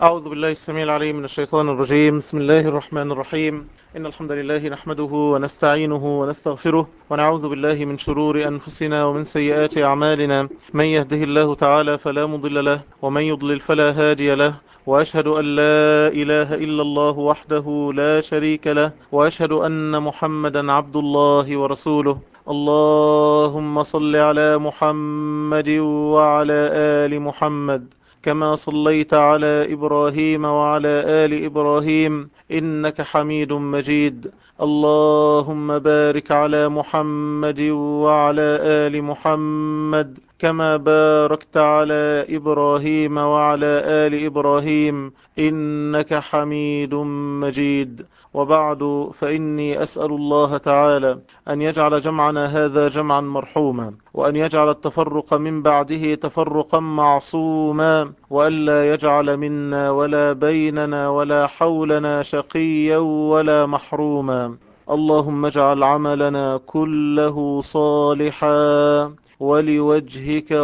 أعوذ بالله السميع العليم من الشيطان الرجيم. بسم الله الرحمن الرحيم. إن الحمد لله نحمده ونستعينه ونستغفره ونعوذ بالله من شرور أنفسنا ومن سيئات أعمالنا. من يهده الله تعالى فلا مضل له ومن يضلل فلا هادي له، وأشهد أن لا إله إلا الله وحده لا شريك له، وأشهد أن محمدا عبد الله ورسوله. اللهم صل على محمد وعلى آل محمد كما صليت على إبراهيم وعلى آل إبراهيم إنك حميد مجيد. اللهم بارك على محمد وعلى آل محمد كما باركت على إبراهيم وعلى آل إبراهيم إنك حميد مجيد. وبعد، فإني أسأل الله تعالى أن يجعل جمعنا هذا جمعا مرحوما، وأن يجعل التفرق من بعده تفرقا معصوما، وألا يجعل منا ولا بيننا ولا حولنا شقيا ولا محروما. اللهم اجعل عملنا كله صالحا ولوجهك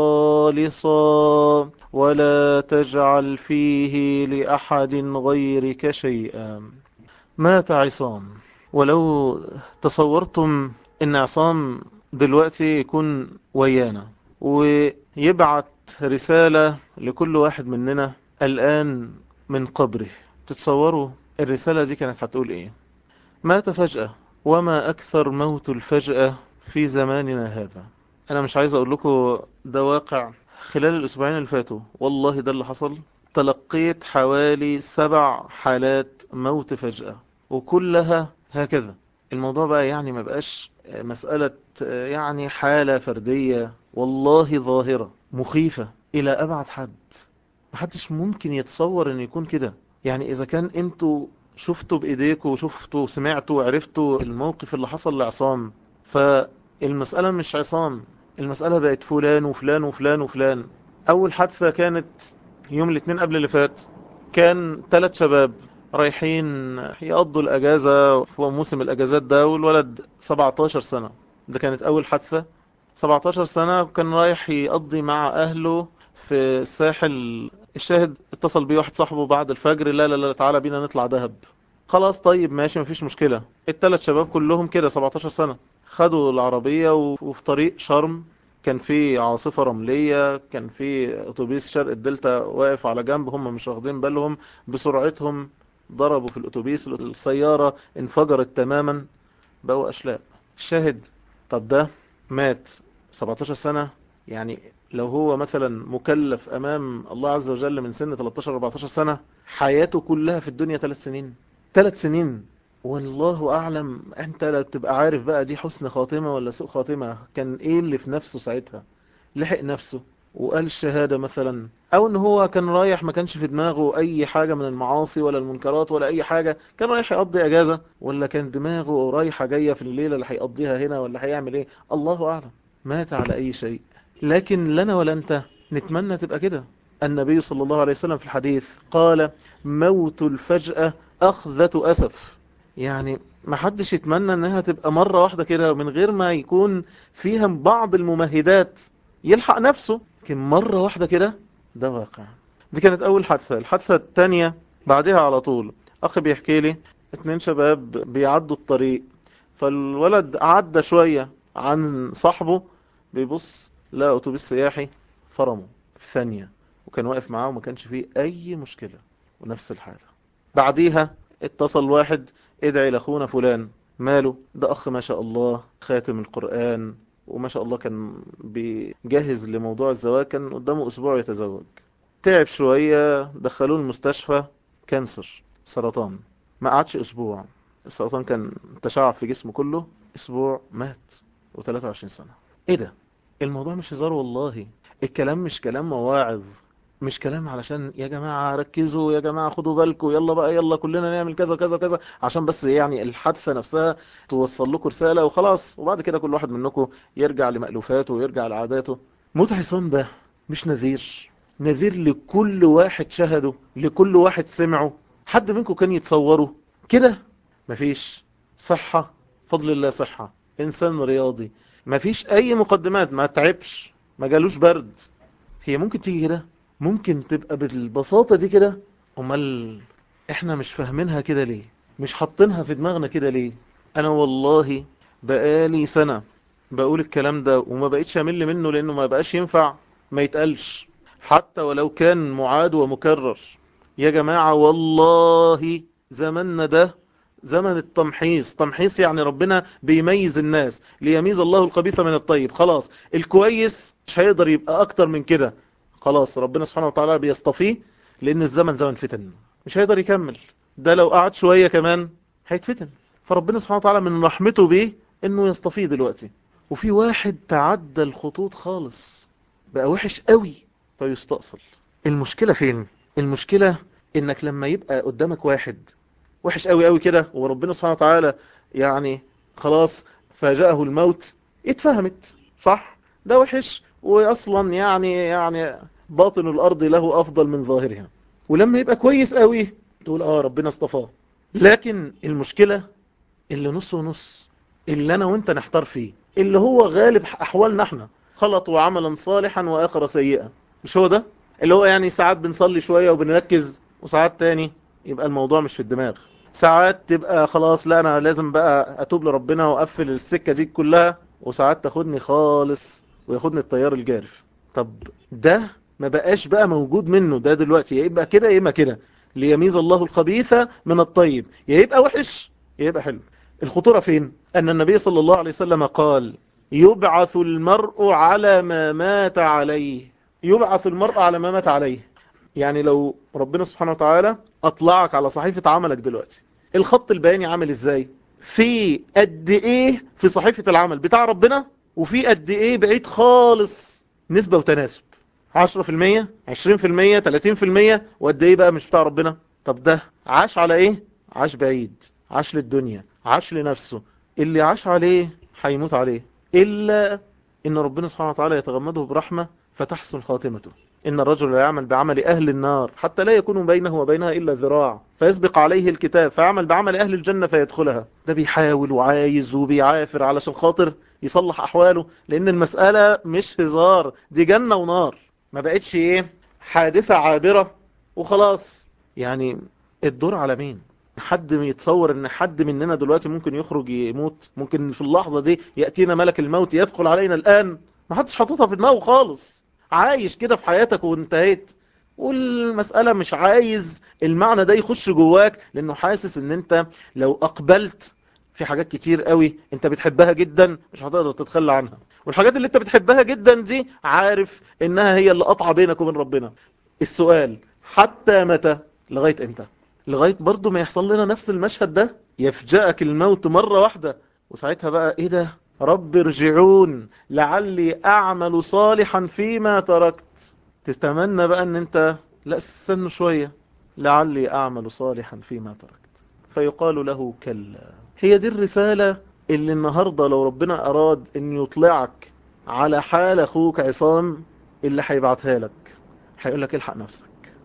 خالصا، ولا تجعل فيه لأحد غيرك شيئا. مات عصام. ولو تصورتم ان عصام دلوقتي يكون ويانا ويبعت رسالة لكل واحد مننا الآن من قبره، تتصوروا الرسالة دي كانت هتقول ايه؟ مات فجأة، وما أكثر موت الفجأة في زماننا هذا. أنا مش عايز أقول لكم ده واقع. خلال الأسبوعين اللي فاتوا والله ده اللي حصل. تلقيت حوالي 7 حالات موت فجأة، وكلها هكذا. الموضوع بقى يعني ما بقاش مسألة يعني حالة فردية، والله ظاهرة مخيفة إلى أبعد حد. محدش ممكن يتصور أن يكون كده. يعني إذا كان أنتوا شفتوا بإيديكوا وشفتوا سمعتوا وعرفتوا الموقف اللي حصل لعصام، فالمسألة مش عصام، المسألة بقت فلان وفلان وفلان وفلان. أول حادثة كانت يوم الاثنين قبل اللي فات. كان 3 شباب رايحين يقضوا الأجازة في موسم الأجازات ده، والولد 17 سنة. ده كانت أول حادثة. 17 سنة كان رايح يقضي مع أهله في الساحل. الشاهد اتصل بيه واحد صاحبه بعد الفجر، لا لا لا تعالى بينا نطلع دهب. خلاص طيب ماشي مفيش مشكلة. ال3 شباب كلهم كده 17 سنة خدوا العربية وفي طريق شرم كان في عاصفة رملية، كان في اتوبيس شرق الدلتا واقف على جنب، هم مش واخدين بالهم. بسرعتهم ضربوا في الاتوبيس، السيارة انفجرت تماما، بقوا أشلاء. الشاهد، طب ده مات 17 سنة. يعني لو هو مثلا مكلف أمام الله عز وجل من سن 13-14 سنة، حياته كلها في الدنيا 3 سنين. 3 سنين. والله أعلم أنت لا بتبقى عارف بقى دي حسن خاتمة ولا سوء خاتمة. كان إيه اللي في نفسه ساعتها؟ لحق نفسه وقال الشهادة مثلا، او ان هو كان رايح ما كانش في دماغه اي حاجة من المعاصي ولا المنكرات ولا اي حاجة، كان رايح يقضي اجازة، ولا كان دماغه رايحة جاية في الليلة اللي هيقضيها هنا ولا هيعمل ايه، الله اعلم. مات على اي شيء. لكن لنا ولا انت نتمنى تبقى كده. النبي صلى الله عليه وسلم في الحديث قال: موت الفجأة أخذة أسف. يعني ما حدش يتمنى انها تبقى مرة واحدة كده من غير ما يكون فيها بعض الممهدات يلحق نفسه. لكن مرة واحدة كده، ده واقع. دي كانت أول حادثة. الحادثة التانية بعدها على طول، أخي بيحكي لي 2 شباب بيعدوا الطريق، فالولد عدى شوية عن صاحبه، بيبص لا أتوبيس سياحي، فرمه في ثانية، وكان واقف معاه وما كانش فيه أي مشكلة. ونفس الحالة بعديها اتصل واحد: ادعي لأخونا فلان. ماله؟ ده أخ ما شاء الله خاتم القرآن، وما شاء الله كان بيجهز لموضوع الزواج، كان قدامه أسبوع يتزوج. تعب شوية، دخلوه المستشفى، كانسر، سرطان. ما قعدش أسبوع، السرطان كان تشعب في جسمه كله. أسبوع مات، و23 سنة. إيه ده؟ الموضوع مش هزار والله. الكلام مش كلام مواعظ، مش كلام علشان يا جماعة ركزوا، يا جماعة خدوا بالكم، يلا بقى يلا كلنا نعمل كذا كذا كذا، عشان بس يعني الحادثة نفسها توصل لكم رسالة وخلاص، وبعد كده كل واحد منكم يرجع لمألوفاته ويرجع لعاداته. موت عصام ده مش نذير؟ نذير لكل واحد شهده، لكل واحد سمعه. حد منكم كان يتصوره كده؟ مفيش. صحة، فضل الله صحة، إنسان رياضي، مفيش أي مقدمات، ما تعبش، ما جالوش برد. هي ممكن تيجي كده؟ ممكن تبقى بالبساطة دي كده. امال احنا مش فاهمينها كده ليه؟ مش حاطينها في دماغنا كده ليه؟ انا والله بقالي سنة بقول الكلام ده وما بقيتش امل منه، لانه ما بقاش ينفع ما يتقالش حتى ولو كان معاد ومكرر. يا جماعة والله زماننا ده زمن التمحيص. تمحيص يعني ربنا بيميز الناس، ليميز الله الخبيث من الطيب. خلاص الكويس مش هيقدر يبقى اكتر من كده. خلاص ربنا سبحانه وتعالى بيصطفيه، لان الزمن زمن فتن، مش هيقدر يكمل. ده لو قعد شوية كمان هيتفتن. فربنا سبحانه وتعالى من رحمته بيه انه يصطفيه دلوقتي. وفي واحد تعدى الخطوط خالص بقى وحش قوي فيستأصل. المشكلة فين؟ المشكلة انك لما يبقى قدامك واحد وحش قوي قوي كده، وربنا سبحانه وتعالى يعني خلاص فاجأه الموت، اتفهمت صح؟ ده وحش واصلا يعني باطن الارض له افضل من ظاهرها. ولما يبقى كويس قوي تقول اه ربنا اصطفاه. لكن المشكلة اللي نص ونص، اللي انا وانت نحتار فيه، اللي هو غالب احوالنا احنا، خلطوا عملا صالحا واخر سيئا. مش هو ده اللي هو يعني ساعات بنصلي شوية وبنركز، وساعات تاني يبقى الموضوع مش في الدماغ. ساعات تبقى خلاص لا انا لازم بقى اتوب لربنا واقفل السكة دي كلها، وساعات تاخدني خالص وياخدني التيار الجارف. طب ده ما بقاش بقى موجود منه ده دلوقتي، يا يبقى كده يا اما كده. ليميز الله الخبيث من الطيب، يا يبقى وحش يا يبقى حلو. الخطورة فين؟ أن النبي صلى الله عليه وسلم قال يبعث المرء على ما مات عليه. يبعث المرء على ما مات عليه. يعني لو ربنا سبحانه وتعالى أطلعك على صحيفة عملك دلوقتي، الخط البياني عامل إزاي؟ في قد إيه في صحيفة العمل بتاع ربنا، وفي قد إيه بعيد خالص، نسبة وتناسب 10%، 20%، 30%، وقد إيه بقى مش بتاع ربنا. طب ده عاش على إيه؟ عاش بعيد، عاش للدنيا، عاش لنفسه. اللي عاش عليه هيموت عليه، إلا إن ربنا سبحانه وتعالى يتغمده برحمة فتحسن خاتمته. إن الرجل لا يعمل بعمل أهل النار حتى لا يكون بينه وبينها إلا ذراع فيسبق عليه الكتاب فيعمل بعمل أهل الجنة فيدخلها. ده بيحاول وعايز وبيعافر علشان خاطر يصلح أحواله، لأن المسألة مش هزار، دي جنة ونار. ما بقتش إيه حادثة عابرة وخلاص. يعني الدور على مين؟ حد يتصور ان حد مننا دلوقتي ممكن يخرج يموت؟ ممكن في اللحظة دي يأتينا ملك الموت يدخل علينا الآن؟ ما حدش حاططها في دماغه خالص. عايش كده في حياتك وانتهيت، والمسألة مش عايز المعنى ده يخش جواك، لانه حاسس ان انت لو اقبلت في حاجات كتير قوي انت بتحبها جدا مش هتقدر تتخلى عنها. والحاجات اللي انت بتحبها جدا دي عارف انها هي اللي قطع بينك وبين ربنا. السؤال حتى متى؟ لغاية امتى؟ لغاية برضو ما يحصل لنا نفس المشهد ده، يفجأك الموت مرة واحدة، وساعتها بقى ايه ده؟ رب ارجعون لعلي اعمل صالحا فيما تركت. تتمنى بقى ان انت لا استنى شوية، لعلي اعمل صالحا فيما تركت، فيقال له كلا. هي دي الرسالة اللي النهاردة لو ربنا اراد ان يطلعك على حال اخوك عصام اللي هيبعتها لك، هيقول لك الحق نفسك.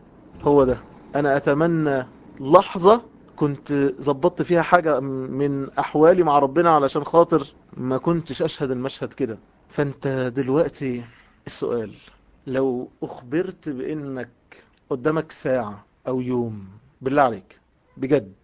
هو ده. انا اتمنى لحظة كنت زبطت فيها حاجة من احوالي مع ربنا علشان خاطر ما كنتش اشهد المشهد كده. فانت دلوقتي السؤال، لو اخبرت بانك قدامك ساعة او يوم، بالله عليك بجد،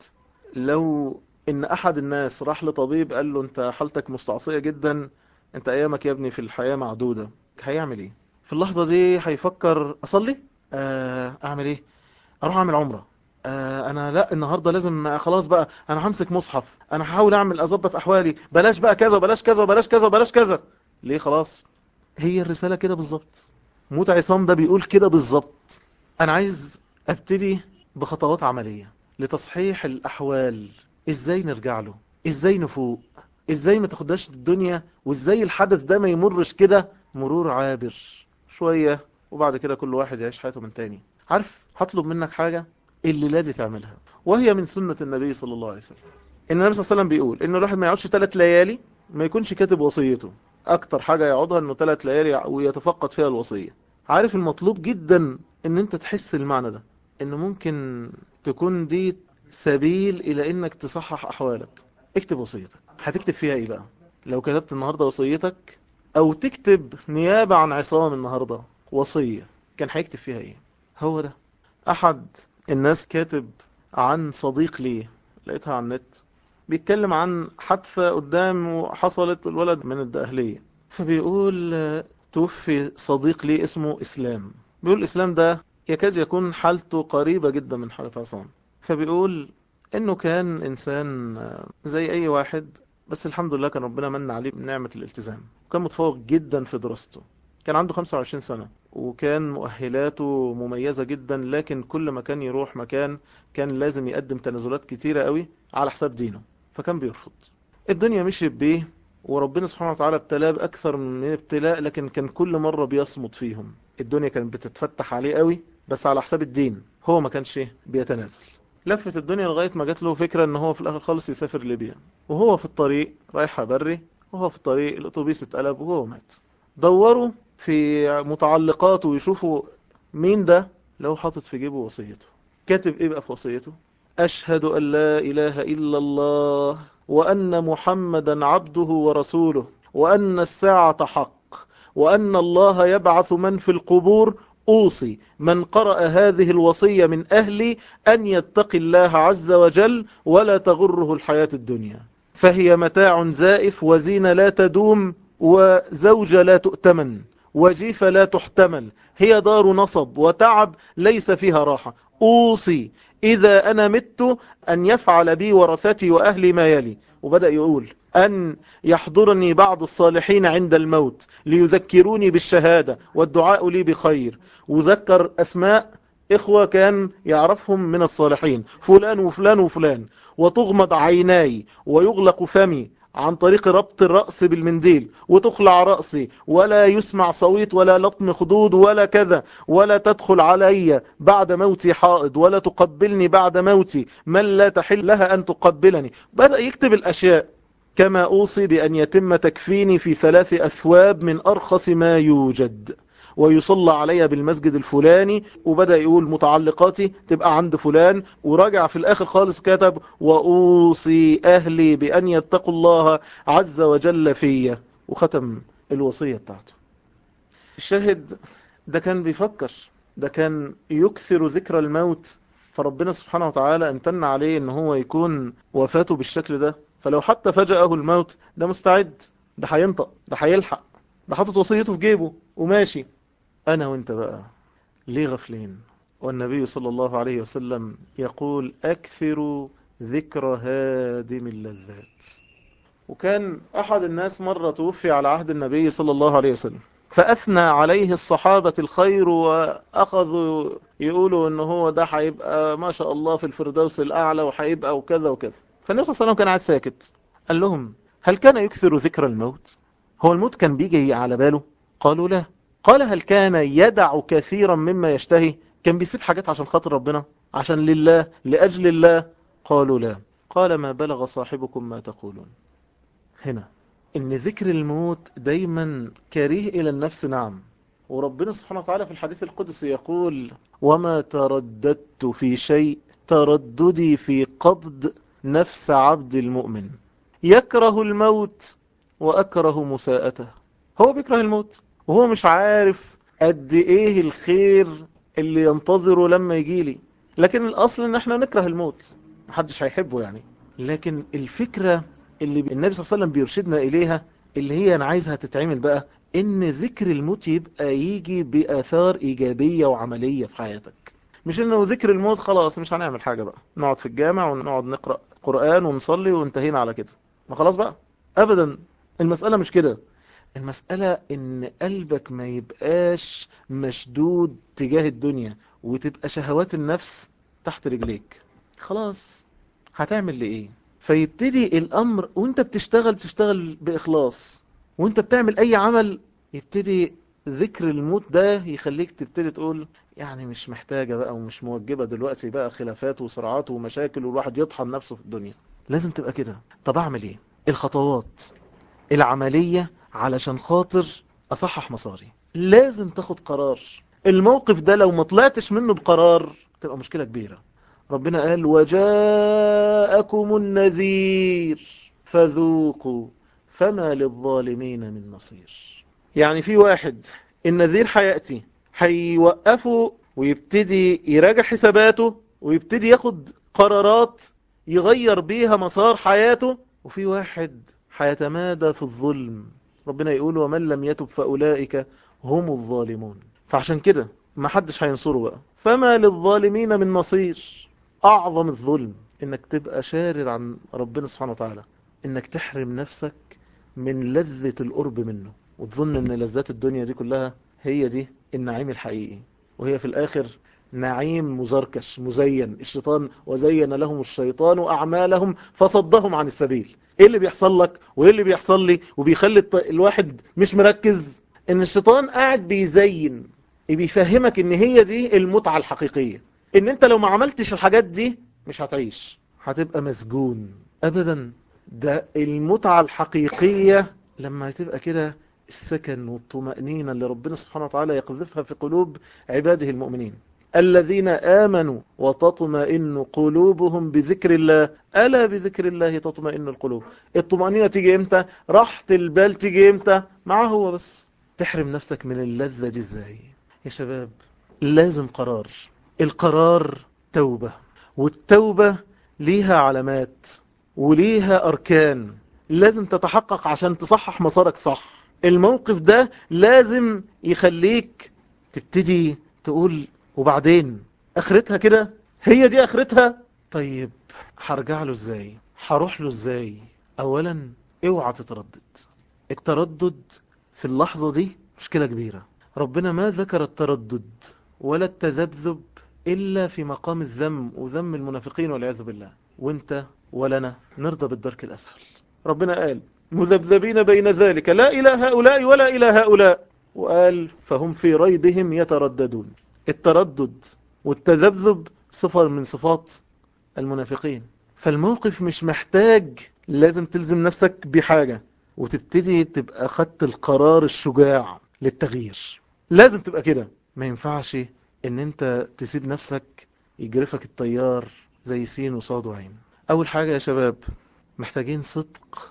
لو ان احد الناس راح لطبيب قال له انت حالتك مستعصية جدا، انت ايامك يا ابني في الحياة معدودة، هيعمل ايه في اللحظة دي؟ هيفكر اصلي، اعمل ايه، اروح اعمل عمرة، انا لا النهاردة لازم خلاص بقى انا همسك مصحف، انا هحاول اعمل اظبط احوالي، بلاش بقى كذا بلاش كذا بلاش كذا بلاش كذا. ليه؟ خلاص هي الرسالة كده بالظبط. موت عصام ده بيقول كده بالظبط. انا عايز ابتدي بخطوات عملية لتصحيح الاحوال. ازاي نرجع له؟ ازاي نفوق؟ ازاي ما تاخدهاش الدنيا؟ وازاي الحدث ده ما يمرش كده مرور عابر شوية وبعد كده كل واحد يعيش حياته من تاني؟ عارف هطلب منك حاجة اللي لازم تعملها، وهي من سنة النبي صلى الله عليه وسلم. ان النبي صلى الله عليه وسلم بيقول ان الواحد ما يقعدش 3 ليالي ما يكونش كاتب وصيته. اكتر حاجة يقعدها انه 3 ليالي ويتفقد فيها الوصية. عارف المطلوب جدا ان انت تحس المعنى ده، ان ممكن تكون دي سبيل الى انك تصحح احوالك. اكتب وصيتك. هتكتب فيها ايه بقى؟ لو كتبت النهاردة وصيتك، او تكتب نيابة عن عصام النهاردة وصية كان هيكتب فيها ايه؟ هو ده. احد الناس كاتب عن صديق ليه، لقيتها على النت، بيتكلم عن حادثة قدام حصلت الولد من الدقهلية، فبيقول توفي صديق ليه اسمه إسلام. بيقول إسلام ده يكاد يكون حالته قريبة جدا من حالة عصام. فبيقول إنه كان إنسان زي أي واحد، بس الحمد لله كان ربنا من عليه بنعمة الالتزام، وكان متفوق جدا في دراسته. كان عنده 25 سنة وكان مؤهلاته مميزة جدا، لكن كل ما كان يروح مكان كان لازم يقدم تنازلات كتيرة قوي على حساب دينه، فكان بيرفض. الدنيا مشيت بيه، وربنا سبحانه وتعالى ابتلاه بأكثر من ابتلاء، لكن كان كل مرة بيصمد فيهم. الدنيا كانت بتتفتح عليه قوي بس على حساب الدين، هو ما كانش بيتنازل. لفت الدنيا لغاية ما جات له فكرة ان هو في الاخر خالص يسافر ليبيا، وهو في الطريق رايح بري، وهو في الطريق الاتوبيس اتقلب وهو مات. دوروا في متعلقاته ويشوفوا مين ده، لو حاطط في جيبه وصيته. كاتب ايه بقى في وصيته؟ أشهد أن لا إله إلا الله وأن محمدا عبده ورسوله وأن الساعة حق وأن الله يبعث من في القبور. أوصي من قرأ هذه الوصية من أهلي أن يتقي الله عز وجل ولا تغره الحياة الدنيا، فهي متاع زائف وزينة لا تدوم وزوجة لا تؤتمن وجيفة لا تحتمل، هي دار نصب وتعب ليس فيها راحة. أوصي إذا أنا مت أن يفعل بي ورثتي وأهلي ما يلي. وبدأ يقول أن يحضرني بعض الصالحين عند الموت ليذكروني بالشهادة والدعاء لي بخير. وذكر أسماء إخوة كان يعرفهم من الصالحين، فلان وفلان وفلان، وتغمض عيناي ويغلق فمي عن طريق ربط الرأس بالمنديل، وتخلع رأسي ولا يسمع صويت ولا لطم خدود ولا كذا، ولا تدخل علي بعد موتي حائض ولا تقبلني بعد موتي من لا تحل لها أن تقبلني. بدأ يكتب الأشياء. كما أوصي بأن يتم تكفيني في 3 أثواب من أرخص ما يوجد، ويصلى علي بالمسجد الفلاني. وبدأ يقول متعلقاتي تبقى عند فلان، وراجع في الآخر خالص كتب وأوصي أهلي بأن يتقوا الله عز وجل فيا، وختم الوصية بتاعته. الشاهد ده كان بيفكر، ده كان يكثر ذكر الموت، فربنا سبحانه وتعالى امتن عليه ان هو يكون وفاته بالشكل ده. فلو حتى فجأه الموت ده مستعد، ده هينطق، ده هيلحق، ده حاطط وصيته في جيبه وماشي. أنا وإنت بقى ليه غفلين؟ والنبي صلى الله عليه وسلم يقول أكثروا ذكر هادم اللذات. وكان أحد الناس مرة توفي على عهد النبي صلى الله عليه وسلم، فأثنى عليه الصحابة الخير، وأخذوا يقولوا أنه هو ده هيبقى ما شاء الله في الفردوس الأعلى وهيبقى وكذا وكذا. فالنبي صلى الله عليه وسلم كان قاعد ساكت. قال لهم هل كان يكثر ذكر الموت؟ هو الموت كان بيجي على باله؟ قالوا لا. قال هل كان يدع كثيرا مما يشتهي؟ كان بيسيب حاجات عشان خاطر ربنا، عشان لله، لأجل الله؟ قالوا لا. قال ما بلغ صاحبكم ما تقولون. هنا ان ذكر الموت دايما كريه الى النفس. نعم، وربنا سبحانه وتعالى في الحديث القدسي يقول وما ترددت في شيء ترددي في قبض نفس عبد المؤمن يكره الموت وأكره مساءته. هو بيكره الموت وهو مش عارف قد ايه الخير اللي ينتظره لما يجيلي، لكن الأصل ان احنا نكره الموت، محدش هيحبه يعني. لكن الفكرة اللي النبي صلى الله عليه وسلم بيرشدنا إليها، اللي هي أنا عايزها تتعمل بقى، إن ذكر الموت يبقى يجي بآثار إيجابية وعملية في حياتك. مش إنه ذكر الموت خلاص مش هنعمل حاجة بقى، نقعد في الجامع ونقعد نقرأ قرآن ونصلي وانتهينا على كده، ما خلاص بقى. أبدا، المسألة مش كده. المسألة إن قلبك ما يبقاش مشدود تجاه الدنيا، وتبقى شهوات النفس تحت رجليك. خلاص هتعمل لإيه؟ فيبتدي الأمر وانت بتشتغل بإخلاص، وانت بتعمل أي عمل يبتدي ذكر الموت ده يخليك تبتدي تقول يعني مش محتاجة بقى ومش موجبة دلوقتي بقى خلافات وصراعات ومشاكل والواحد يطحن نفسه في الدنيا. لازم تبقى كده. طب أعمل إيه؟ الخطوات العملية علشان خاطر أصحح مساري. لازم تاخد قرار. الموقف ده لو ما طلعتش منه بقرار تبقى مشكلة كبيرة. ربنا قال وجاءكم النذير فذوقوا فما للظالمين من نصير. يعني في واحد النذير هيأتي هيوقفه ويبتدي يراجع حساباته ويبتدي ياخد قرارات يغير بيها مسار حياته. وفي واحد هيتمادى في الظلم. ربنا يقول ومن لم يتب فأولئك هم الظالمون. فعشان كده ما حدش هينصره بقى. فما للظالمين من نصير. أعظم الظلم إنك تبقى شارد عن ربنا سبحانه وتعالى، إنك تحرم نفسك من لذة القرب منه، وتظن إن لذات الدنيا دي كلها هي دي النعيم الحقيقي، وهي في الآخر نعيم مزركش مزين. الشيطان وزين لهم الشيطان أعمالهم فصدهم عن السبيل. إيه اللي بيحصل لك وإيه اللي بيحصل لي وبيخلي الواحد مش مركز؟ إن الشيطان قاعد بيزين، بيفهمك إن هي دي المتعة الحقيقية، إن أنت لو ما عملتش الحاجات دي مش هتعيش، هتبقى مسجون. أبدا، ده المتعة الحقيقية لما تبقى كده السكن والطمأنينة اللي ربنا سبحانه وتعالى يقذفها في قلوب عباده المؤمنين. الذين آمنوا وتطمئن قلوبهم بذكر الله، ألا بذكر الله تطمئن القلوب. الطمأنينة تيجي امتى؟ راحة البال تيجي امتى؟ معه هو بس. تحرم نفسك من اللذة دي ازاي يا شباب؟ لازم قرار. القرار توبة، والتوبة ليها علامات وليها أركان لازم تتحقق عشان تصحح مسارك صح. الموقف ده لازم يخليك تبتدي تقول وبعدين اخرتها كده، هي دي اخرتها. طيب هرجع له ازاي؟ هروح له ازاي؟ اولا اوعى تتردد. التردد في اللحظة دي مشكلة كبيرة. ربنا ما ذكر التردد ولا التذبذب إلا في مقام الذم وذم المنافقين والعياذ بالله. وانت ولنا نرضى بالدرك الأسفل. ربنا قال مذبذبين بين ذلك لا إلى هؤلاء ولا إلى هؤلاء، وقال فهم في ريبهم يترددون. التردد والتذبذب صفة من صفات المنافقين. فالموقف مش محتاج لازم تلزم نفسك بحاجة وتبتدي تبقى خدت القرار الشجاع للتغيير. لازم تبقى كده. ما ينفعش ان انت تسيب نفسك يجرفك التيار زي سين وصاد وعين. اول حاجة يا شباب محتاجين صدق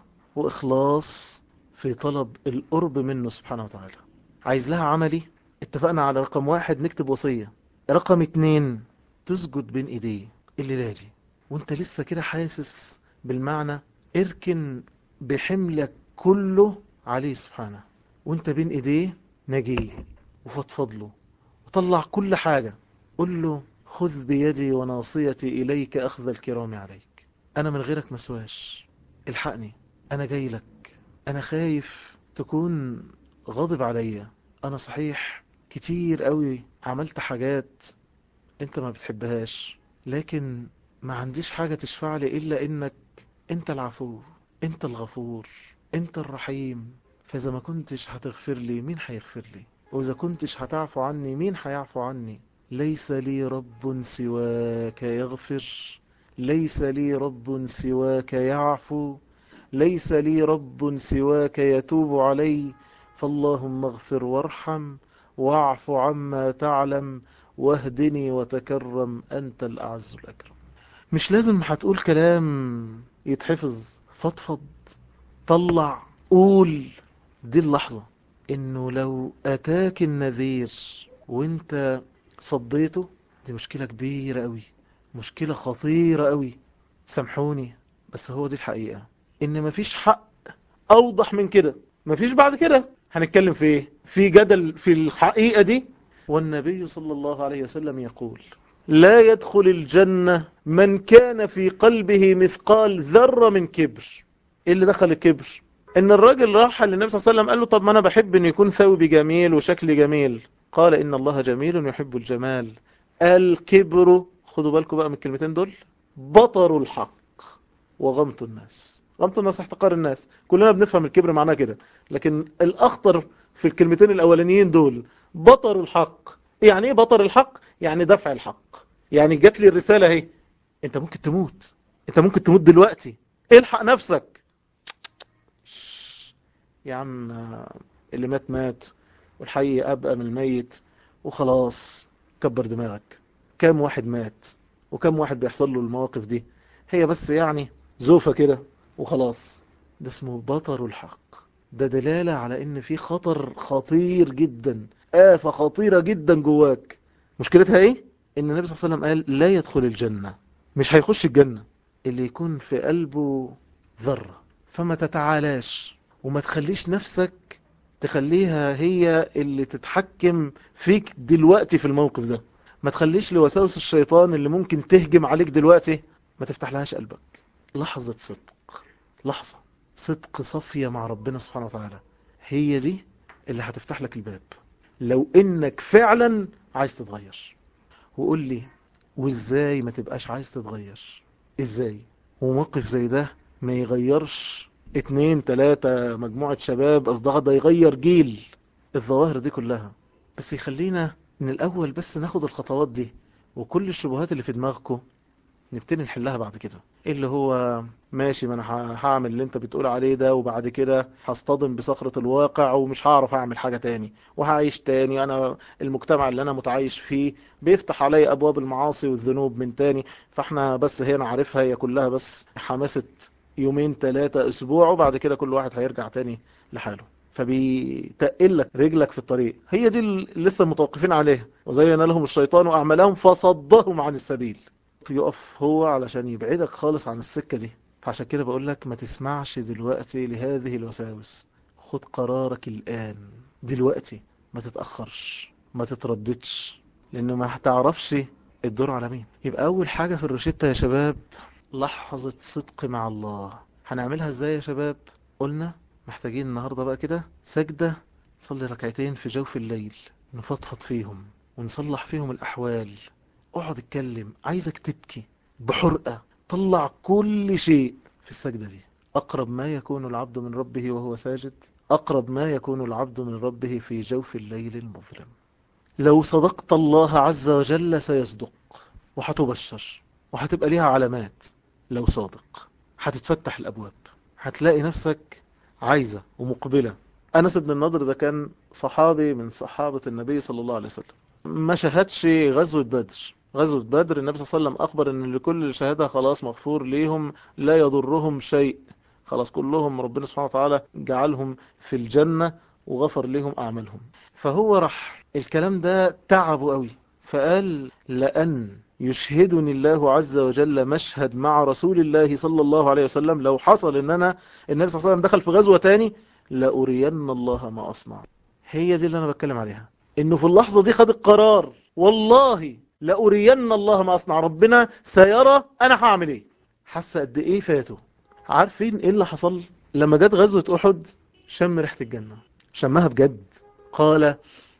واخلاص في طلب القرب منه سبحانه وتعالى. عايز لها عملي؟ اتفقنا على رقم 1 نكتب وصية. رقم 2 تسجد بين ايديه الليلة دي وانت لسه كده حاسس بالمعنى. اركن بحملك كله عليه سبحانه وانت بين ايديه، نجيه وفضفض له وطلع كل حاجة. قل له خذ بيدي وناصيتي إليك أخذ الكرام عليك. أنا من غيرك مسواش، الحقني، أنا جاي لك. أنا خايف تكون غاضب عليا. أنا صحيح كتير قوي عملت حاجات أنت ما بتحبهاش، لكن ما عنديش حاجة تشفع لي إلا إنك أنت العفو، أنت الغفور، أنت الرحيم. فإذا ما كنتش هتغفر لي مين هيغفر لي؟ وإذا كنتش هتعفو عني مين هيعفو عني؟ ليس لي رب سواك يغفر، ليس لي رب سواك يعفو، ليس لي رب سواك يتوب علي. فاللهم اغفر وارحم واعف عما تعلم واهدني وتكرم أنت الأعز الأكرم. مش لازم هتقول كلام يتحفظ. فضفض، طلع، قول. دي اللحظة انه لو اتاك النذير وانت صديته، دي مشكلة كبيرة قوي، مشكلة خطيرة قوي. سامحوني بس هو دي الحقيقة، ان مفيش حق اوضح من كده. مفيش بعد كده هنتكلم في ايه؟ في جدل في الحقيقة دي. والنبي صلى الله عليه وسلم يقول لا يدخل الجنة من كان في قلبه مثقال ذرة من كبر. ايه اللي دخل الكبر؟ ان الراجل راح للنبي صلى الله عليه وسلم قال له طب ما انا بحب ان يكون ثوبي جميل وشكلي جميل. قال ان الله جميل يحب الجمال. الكبر، خدوا بالكم بقى من الكلمتين دول، بطر الحق وغمط الناس. غمط الناس احتقار الناس. كلنا بنفهم الكبر معناه كده، لكن الاخطر في الكلمتين الاولانيين دول بطر الحق. يعني ايه بطر الحق؟ يعني دفع الحق. يعني جات لي الرسالة اهي، انت ممكن تموت، انت ممكن تموت دلوقتي، الحق نفسك. يا عم اللي مات مات والحي أبقى من الميت وخلاص، كبر دماغك. كام واحد مات وكام واحد بيحصل له المواقف دي؟ هي بس يعني زوفة كده وخلاص. ده اسمه بطر الحق. ده دلالة على ان في خطر خطير جدا آفة خطيرة جدا جواك. مشكلتها ايه؟ ان النبي صلى الله عليه وسلم قال لا يدخل الجنة، مش هيخش الجنة اللي يكون في قلبه ذرة. فما تتعالاش وما تخليش نفسك تخليها هي اللي تتحكم فيك دلوقتي في الموقف ده. ما تخليش لوساوس الشيطان اللي ممكن تهجم عليك دلوقتي ما تفتح لهاش قلبك. لحظة صدق، لحظة صدق صافية مع ربنا سبحانه وتعالى، هي دي اللي هتفتح لك الباب. لو انك فعلا عايز تتغير. وقول لي، وازاي ما تبقاش عايز تتغير؟ ازاي وموقف زي ده ما يغيرش 2 3 مجموعة شباب أصدقاء؟ ده يغير جيل. الظواهر دي كلها بس يخلينا من الأول بس ناخد الخطوات دي، وكل الشبهات اللي في دماغكم نبتدي نحلها بعد كده. إيه اللي هو ماشي، ما انا هعمل اللي انت بتقول عليه ده، وبعد كده هصطدم بصخرة الواقع ومش هعرف اعمل حاجة تاني وهعيش تاني. انا المجتمع اللي انا متعايش فيه بيفتح علي ابواب المعاصي والذنوب من تاني. فاحنا بس هنا عارفها هي كلها بس حماسة يومين 3 اسبوع، وبعد كده كل واحد هيرجع تاني لحاله. فبيتقل لك رجلك في الطريق. هي دي اللي لسه متوقفين عليها. وزين لهم الشيطان اعمالهم فصدهم عن السبيل. يقف هو علشان يبعدك خالص عن السكة دي. فعشان كده بقول لك ما تسمعش دلوقتي لهذه الوساوس. خد قرارك الآن دلوقتي، ما تتأخرش، ما تترددش، لأنه ما هتعرفش الدور على مين. يبقى أول حاجة في الروشتة يا شباب لحظة صدق مع الله. هنعملها ازاي يا شباب؟ قلنا محتاجين النهاردة بقى كده سجدة، نصلي ركعتين في جوف الليل، نفضفض فيهم ونصلح فيهم الأحوال. اقعد اتكلم، عايزك تبكي بحرقة، طلع كل شيء في السجدة دي. أقرب ما يكون العبد من ربه وهو ساجد، أقرب ما يكون العبد من ربه في جوف الليل المظلم. لو صدقت الله عز وجل سيصدق، وهتبشر، وهتبقى ليها علامات. لو صادق هتتفتح الأبواب، هتلاقي نفسك عايزة ومقبلة. أنس بن النضر ده كان صحابي من صحابة النبي صلى الله عليه وسلم، ما شهدش غزوة بدر. غزوة بدر النبي صلى الله عليه وسلم أخبر أن لكل اللي شهدها خلاص مغفور ليهم، لا يضرهم شيء، خلاص كلهم ربنا سبحانه وتعالى جعلهم في الجنة وغفر لهم أعمالهم. فهو راح الكلام ده تعبه قوي، فقال لأن يشهدني الله عز وجل مشهد مع رسول الله صلى الله عليه وسلم، لو حصل ان انا النبي صلى الله عليه وسلم دخل في غزوة تاني لأرين الله ما أصنع. هي دي اللي انا بتكلم عليها، انه في اللحظة دي خد القرار، والله لأرين الله ما أصنع، ربنا سيرى انا هعمل ايه. حس قد ايه فاته. عارفين ايه اللي حصل لما جت غزوة احد؟ شم ريحة الجنة، شمها بجد. قال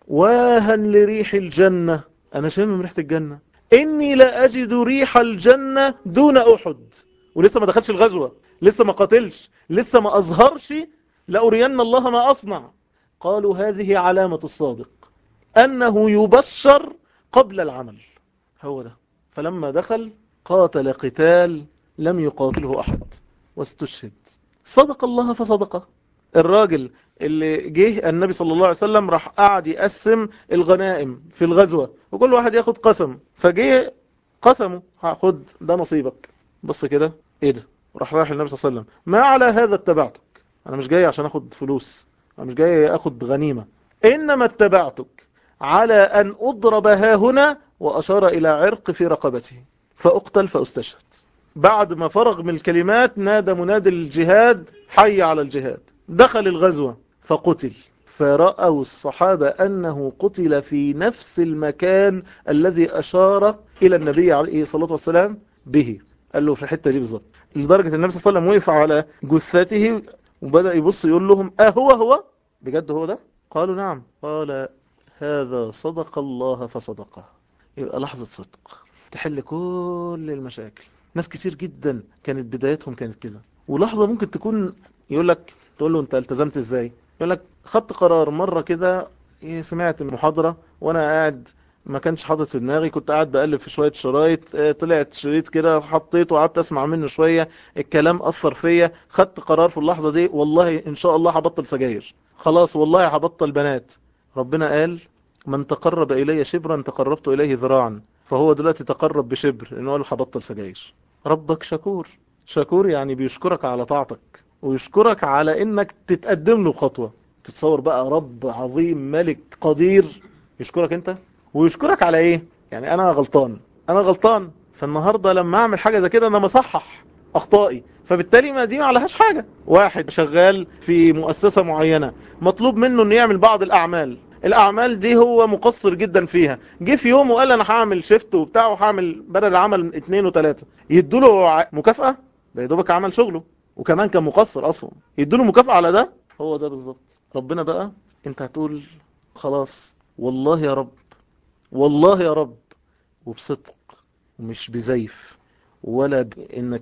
واها لريح الجنة، انا شم ريحة الجنة، اني لا اجد ريح الجنة دون احد. ولسه ما دخلش الغزوة، لسه ما قاتلش، لسه ما اظهرش لأرين الله ما أصنع. قالوا هذه علامة الصادق، أنه يبشر قبل العمل. هو ده. فلما دخل قاتل قتال لم يقاتله أحد واستشهد. صدق الله فصدقه. الراجل اللي جه النبي صلى الله عليه وسلم راح قاعد يقسم الغنائم في الغزوة، وكل واحد ياخد قسم، فجه قسمه، هاخد ده نصيبك. بص كده، ايه ده؟ راح النبي صلى الله عليه وسلم ما على هذا اتبعتك، انا مش جاي عشان اخد فلوس، انا مش جاي اخد غنيمة، انما اتبعتك على ان اضرب ها هنا، واشار الى عرق في رقبته فاقتل فاستشهد. بعد ما فرغ من الكلمات نادى منادي الجهاد حي على الجهاد. دخل الغزوة فقتل. فرأوا الصحابة أنه قتل في نفس المكان الذي أشار إلى النبي عليه الصلاة والسلام به. قال له في الحتة دي بالظبط، لدرجة النبي صلى الله عليه وسلم وقف على جثته وبدأ يبص يقول لهم هو بجد هو ده؟ قالوا نعم. قال هذا صدق الله فصدقه. يبقى لحظة صدق تحل كل المشاكل. ناس كتير جدا كانت بدايتهم كانت كده، ولحظة ممكن تكون يقول لك، تقول له انت التزمت ازاي؟ يقول لك خدت قرار مرة كده، سمعت المحاضرة وانا قاعد ما كانش حاطط في دماغي، كنت قاعد بقلب في شوية شرايط، طلعت شريط كده حطيته وقعدت اسمع منه شوية، الكلام اثر فيا، خدت قرار في اللحظة دي والله ان شاء الله هبطل سجاير، خلاص والله هبطل بنات. ربنا قال من تقرب الي شبرا تقربت اليه ذراعا. فهو دلوقتي تقرب بشبر انه قال هبطل سجاير. ربك شكور. شكور يعني بيشكرك على طاعتك، ويشكرك على انك تتقدم له بخطوة، تتصور بقى رب عظيم ملك قدير يشكرك انت، ويشكرك على ايه؟ يعني انا غلطان فالنهاردة لما اعمل حاجة زي كده انا مصحح اخطائي، فبالتالي ما دي ما عليهاش حاجة. واحد شغال في مؤسسة معينة مطلوب منه انه يعمل بعض الاعمال دي هو مقصر جدا فيها، جه في يوم وقال انا هعمل شيفت وبتاع وهعمل بدل العمل 2 و3، يدوله مكافأة؟ ده يا دوبك عمل شغله وكمان كان مقصر اصلا، يدوله مكافأة على ده؟ هو ده بالظبط ربنا بقى. انت هتقول خلاص والله يا رب، والله يا رب، وبصدق ومش بزيف ولا انك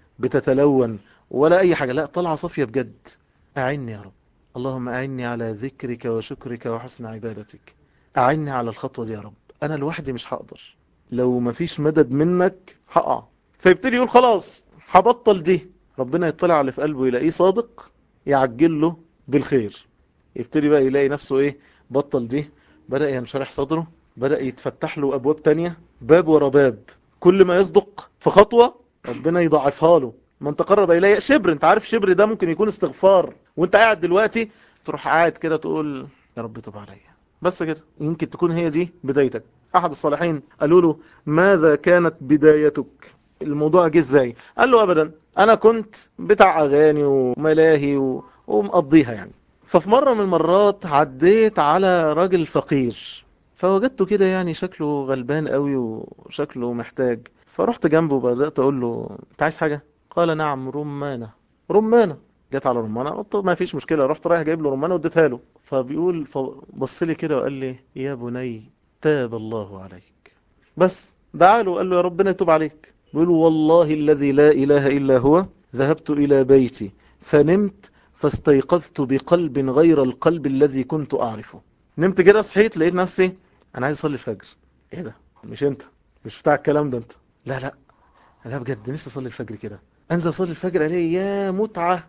بتتلون ولا اي حاجة، لا طلعة صافية بجد. اعني يا رب، اللهم اعني على ذكرك وشكرك وحسن عبادتك، اعني على الخطوة دي يا رب، انا لوحدي مش هقدر، لو مفيش مدد منك هقع. فيبتدي يقول خلاص هبطل دي، ربنا يطلع على اللي في قلبه يلاقيه صادق، يعجل له بالخير، يبتدي بقى يلاقي نفسه ايه؟ بطل دي، بدأ ينشرح صدره، بدأ يتفتح له أبواب تانية، باب ورا باب، كل ما يصدق في خطوة ربنا يضاعفها له. من تقرب إليه شبر، انت عارف شبر ده ممكن يكون استغفار، وانت قاعد دلوقتي تروح قاعد كده تقول يا رب تب عليا، بس كده يمكن تكون هي دي بدايتك. أحد الصالحين قالوا له ماذا كانت بدايتك؟ الموضوع جه ازاي؟ قال له أبدا، أنا كنت بتاع أغاني وملاهي ومقضيها يعني. ففي مرة من المرات عديت على راجل فقير، فوجدته كده يعني شكله غلبان قوي وشكله محتاج، فرحت جنبه وبدأت أقول له انت عايز حاجة؟ قال نعم، رمانة. رمانة. جت على رمانة، قلت ما فيش مشكلة، رحت رايح جايب له رمانة واديتها له. فبيقول فبص لي كده وقال لي يا بني تاب الله عليك. بس دعا له وقال له يا ربنا يتوب عليك. بيقول والله الذي لا إله إلا هو ذهبت إلى بيتي فنمت فاستيقظت بقلب غير القلب الذي كنت أعرفه. نمت كده صحيت لقيت نفسي أنا عايز أصلي الفجر. إيه ده؟ مش أنت، مش بتاع الكلام ده أنت. لا لا، أنا بجد نفسي أصلي الفجر كده، أنزل أصلي الفجر ألاقي يا متعة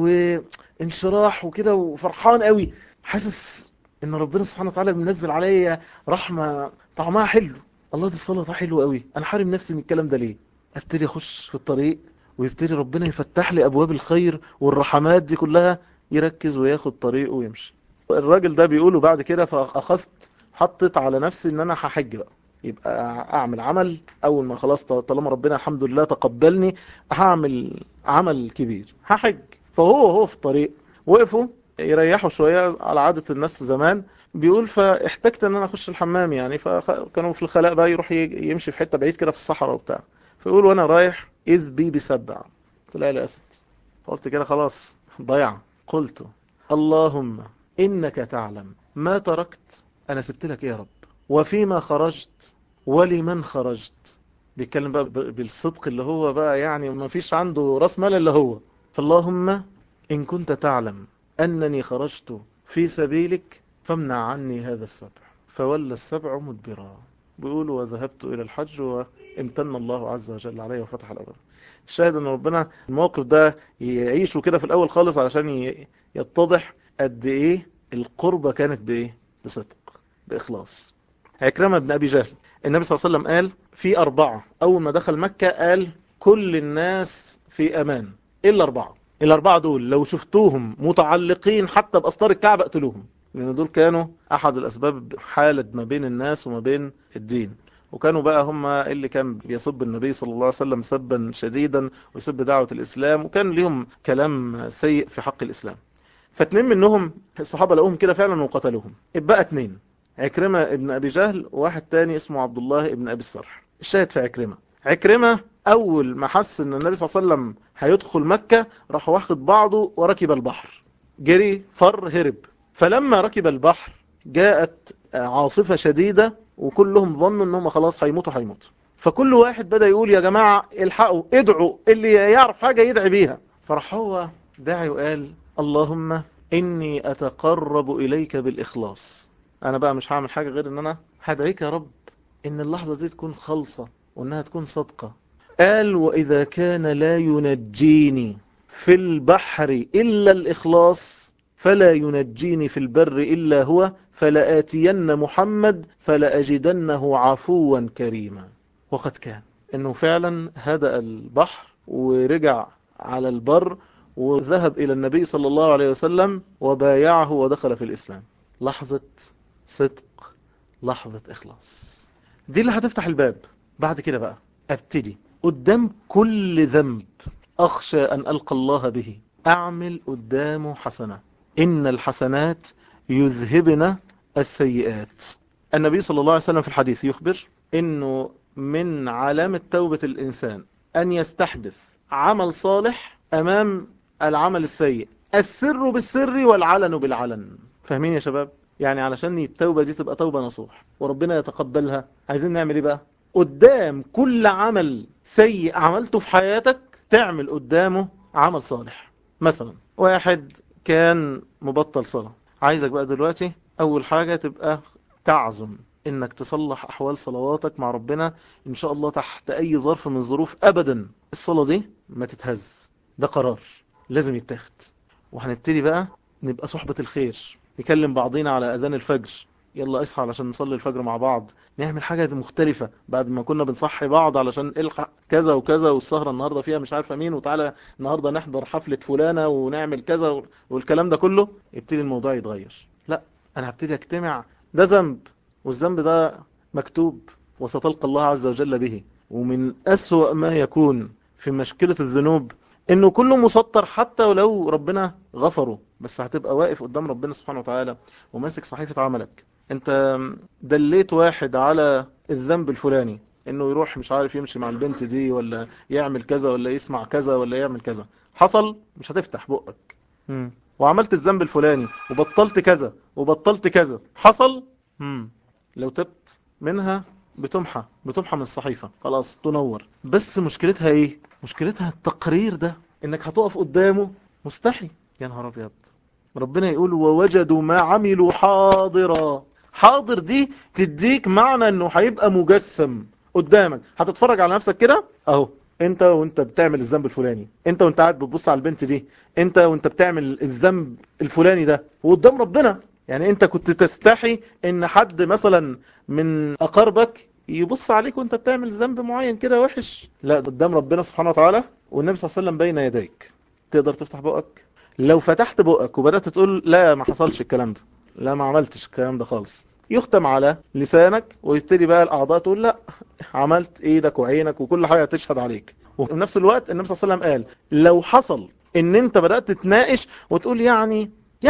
وانشراح وكده وفرحان قوي، حاسس إن ربنا سبحانه وتعالى منزل عليا رحمة طعمها حلو. الله دي الصلاة حلوة قوي، أنا حارم نفسي من الكلام ده ليه؟ أبتدي أخش في الطريق ويبتدي ربنا يفتح لي أبواب الخير والرحمات دي كلها، يركز وياخد طريقه ويمشي. الراجل ده بيقوله بعد كده فأخذت حطيت على نفسي ان انا هحج بقى، يبقى اعمل عمل اول ما خلاص طالما ربنا الحمد لله تقبلني هعمل عمل كبير هحج. فهو في الطريق وقفوا يريحوا شوية على عادة الناس زمان، بيقول فاحتجت ان انا اخش الحمام يعني، فكانوا في الخلاء بقى يروح يمشي في حتة بعيد كده في الصحراء وبتاع، فيقول وانا رايح اذ بي بسبع، طلع لي اسد. فقلت كده خلاص ضيع، قلت اللهم إنك تعلم ما تركت، أنا سبت لك إيه يا رب، وفيما خرجت ولمن خرجت. بيتكلم بقى بالصدق اللي هو بقى يعني ما فيش عنده راس مال اللي هو. فاللهم إن كنت تعلم أنني خرجت في سبيلك فامنع عني هذا السبع. فولى السبع مدبرا. بيقولوا وذهبت إلى الحج وامتن الله عز وجل عليه وفتح الأبواب. الشاهد أن ربنا الموقف ده يعيشه كده في الأول خالص علشان يتضح قد إيه القربة كانت بإيه؟ بصدق، بإخلاص. عكرمة بن أبي جهل، النبي صلى الله عليه وسلم قال في 4 أول ما دخل مكة قال كل الناس في أمان إلا 4. ال4 دول لو شفتوهم متعلقين حتى بأسطار الكعبة اقتلوهم، لأن دول كانوا أحد الأسباب حالة ما بين الناس وما بين الدين، وكانوا بقى هم اللي كان بيسب النبي صلى الله عليه وسلم سبا شديدا ويسب دعوة الإسلام، وكان لهم كلام سيء في حق الإسلام. فاتنين منهم الصحابة لقوهم كده فعلا وقتلوهم. اتبقى 2، عكرمة ابن أبي جهل وواحد تاني اسمه عبد الله ابن أبي الصرح. الشاهد في عكرمة أول ما حس أن النبي صلى الله عليه وسلم هيدخل مكة راح واخد بعضه وركب البحر، جري فر هرب. فلما ركب البحر جاءت عاصفة شديدة وكلهم ظنوا أنهم خلاص هيموتوا. فكل واحد بدأ يقول يا جماعة الحقوا ادعوا، اللي يعرف حاجة يدعي بيها. فراح هو داعي وقال اللهم إني أتقرب إليك بالإخلاص. أنا بقى مش هعمل حاجة غير أن أنا هدعيك يا رب إن اللحظة دي تكون خالصة وأنها تكون صدقة. قال وإذا كان لا ينجيني في البحر إلا الإخلاص فلا ينجيني في البر إلا هو، فلآتين محمد فلأجدنه عفوا كريما. وقد كان إنه فعلا هدأ البحر ورجع على البر وذهب إلى النبي صلى الله عليه وسلم وبايعه ودخل في الإسلام. لحظة صدق، لحظة إخلاص، دي اللي هتفتح الباب. بعد كده بقى أبتدي قدام كل ذنب أخشى أن ألقى الله به أعمل قدامه حسنة. إن الحسنات يذهبن السيئات. النبي صلى الله عليه وسلم في الحديث يخبر إنه من علامة توبة الإنسان أن يستحدث عمل صالح أمام العمل السيء، السر بالسر والعلن بالعلن. فاهمين يا شباب؟ يعني علشان التوبة دي تبقى توبة نصوح وربنا يتقبلها، عايزين نعمل ايه بقى؟ قدام كل عمل سيء عملته في حياتك تعمل قدامه عمل صالح. مثلا واحد كان مبطل صلاة، عايزك بقى دلوقتي أول حاجة تبقى تعزم إنك تصلح أحوال صلواتك مع ربنا إن شاء الله تحت أي ظرف من الظروف. أبدا الصلاة دي ما تتهز، ده قرار لازم يتاخد. وهنبتدي بقى نبقى صحبة الخير، نكلم بعضينا على أذان الفجر، يلا اصحى علشان نصلي الفجر مع بعض، نعمل حاجة مختلفة بعد ما كنا بنصحي بعض علشان الحق كذا وكذا والسهرة النهاردة فيها مش عارفة مين، وتعالى النهاردة نحضر حفلة فلانة ونعمل كذا والكلام ده كله. يبتدي الموضوع يتغير. لا، أنا هبتدي أجتمع. ده ذنب، والذنب ده مكتوب وستلقى الله عز وجل به. ومن أسوأ ما يكون في مشكلة الذنوب إنه كله مسطر، حتى ولو ربنا غفره، بس هتبقى واقف قدام ربنا سبحانه وتعالى وماسك صحيفة عملك. انت دليت واحد على الذنب الفلاني، انه يروح مش عارف يمشي مع البنت دي، ولا يعمل كذا، ولا يسمع كذا، ولا يعمل كذا. حصل، مش هتفتح بقك. وعملت الذنب الفلاني وبطلت كذا وبطلت كذا. حصل. لو تبت منها بتمحى من الصحيفة، خلاص تنور. بس مشكلتها ايه؟ مشكلتها التقرير ده، انك هتقف قدامه مستحي. يا نهار ابيض. ربنا يقول ووجدوا ما عملوا حاضرا. حاضر دي تديك معنى انه هيبقى مجسم قدامك. هتتفرج على نفسك كده اهو، انت وانت بتعمل الذنب الفلاني، انت وانت قاعد بتبص على البنت دي، انت وانت بتعمل الذنب الفلاني ده، وقدام ربنا. يعني انت كنت تستحي ان حد مثلا من اقاربك يبص عليك وانت بتعمل ذنب معين كده وحش؟ لا، قدام ربنا سبحانه وتعالى والنبي صلى الله عليه وسلم بين يديك. تقدر تفتح بقك؟ لو فتحت بقك وبدأت تقول لا ما حصلش الكلام ده، لا ما عملتش الكلام ده خالص، يختم على لسانك ويبتدي بقى الأعضاء تقول لا عملت، ايدك وعينك وكل حاجة تشهد عليك. وفي نفس الوقت النبي صلى الله عليه وسلم قال لو حصل ان انت بدأت تتناقش وتقول يعني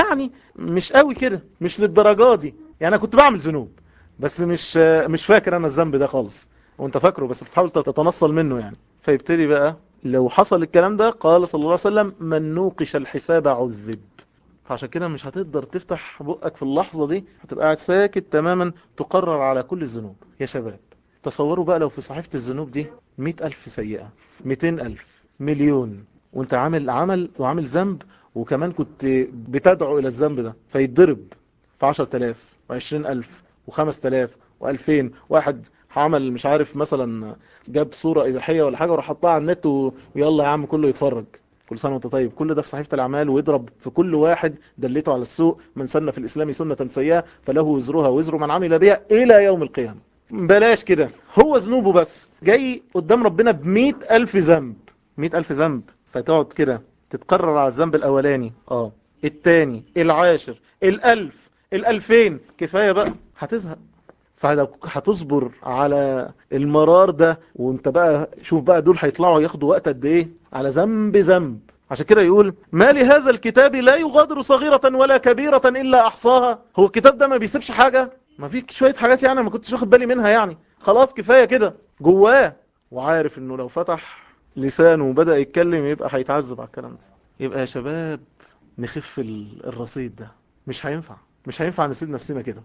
مش قوي كده، مش للدرجة دي، يعني انا كنت بعمل ذنوب بس مش فاكر انا الذنب ده خالص، وانت فاكره بس بتحاول تتنصل منه يعني. فيبتدي بقى لو حصل الكلام ده، قال صلى الله عليه وسلم من نوقش الحساب عذب. فعشان كده مش هتقدر تفتح بقك في اللحظة دي، هتبقى قاعد ساكت تماما تقرر على كل الذنوب. يا شباب تصوروا بقى لو في صحيفة الذنوب دي 100,000 سيئة، 200,000، مليون، وانت عامل وعامل ذنب، وكمان كنت بتدعو الى الذنب ده، فيتضرب في 10,000 و20,000 و5,000 و2,000. واحد عمل مش عارف مثلا جاب صورة إباحية ولا حاجة وراح حطها على النت ويلا يا عم كله يتفرج، كل سنة وانت طيب. كل ده في صحيفة الأعمال، ويضرب في كل واحد دلته على السوء. من سن في الإسلام سنة سيئة فله وزرها وزر من عمل بها إلى يوم القيامة. بلاش كده، هو ذنوبه بس جاي قدام ربنا ب100,000 ذنب، 100,000 ذنب. فتقعد كده تتقرر على الذنب الأولاني، التاني، العاشر، 1,000، 2,000، كفاية بقى، هتزهق. فلو هتصبر على المرار ده، وانت بقى شوف بقى دول هيطلعوا ياخدوا وقت قد ايه على ذنب ذنب. عشان كده يقول ما لهذا الكتاب لا يغادر صغيرة ولا كبيرة إلا أحصاها. هو الكتاب ده ما بيسيبش حاجة؟ ما فيك شوية حاجات يعني ما كنتش واخد بالي منها يعني، خلاص كفاية كده جواه. وعارف انه لو فتح لسانه وبدأ يتكلم يبقى هيتعذب على الكلام ده. يبقى يا شباب نخف الرصيد ده. مش هينفع نسيب نفسنا كده.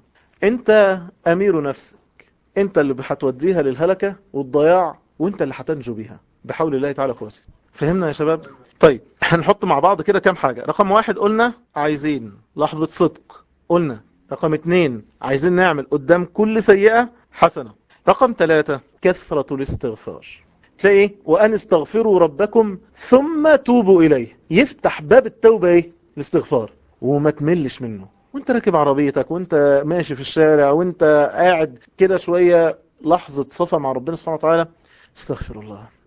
انت امير نفسك، انت اللي هتوديها للهلكة والضياع، وانت اللي هتنجو بيها بحول الله تعالى قوته. فهمنا يا شباب؟ طيب هنحط مع بعض كده كام حاجة. رقم 1 قلنا عايزين لحظة صدق، قلنا رقم 2 عايزين نعمل قدام كل سيئة حسنة. رقم 3 كثرة الاستغفار. تلاقي وأن استغفروا ربكم ثم توبوا إليه. يفتح باب التوبة ايه؟ الاستغفار. وما تملش منه وانت راكب عربيتك، وانت ماشي في الشارع، وانت قاعد كده شوية لحظة صفا مع ربنا سبحانه وتعالى. استغفر الله،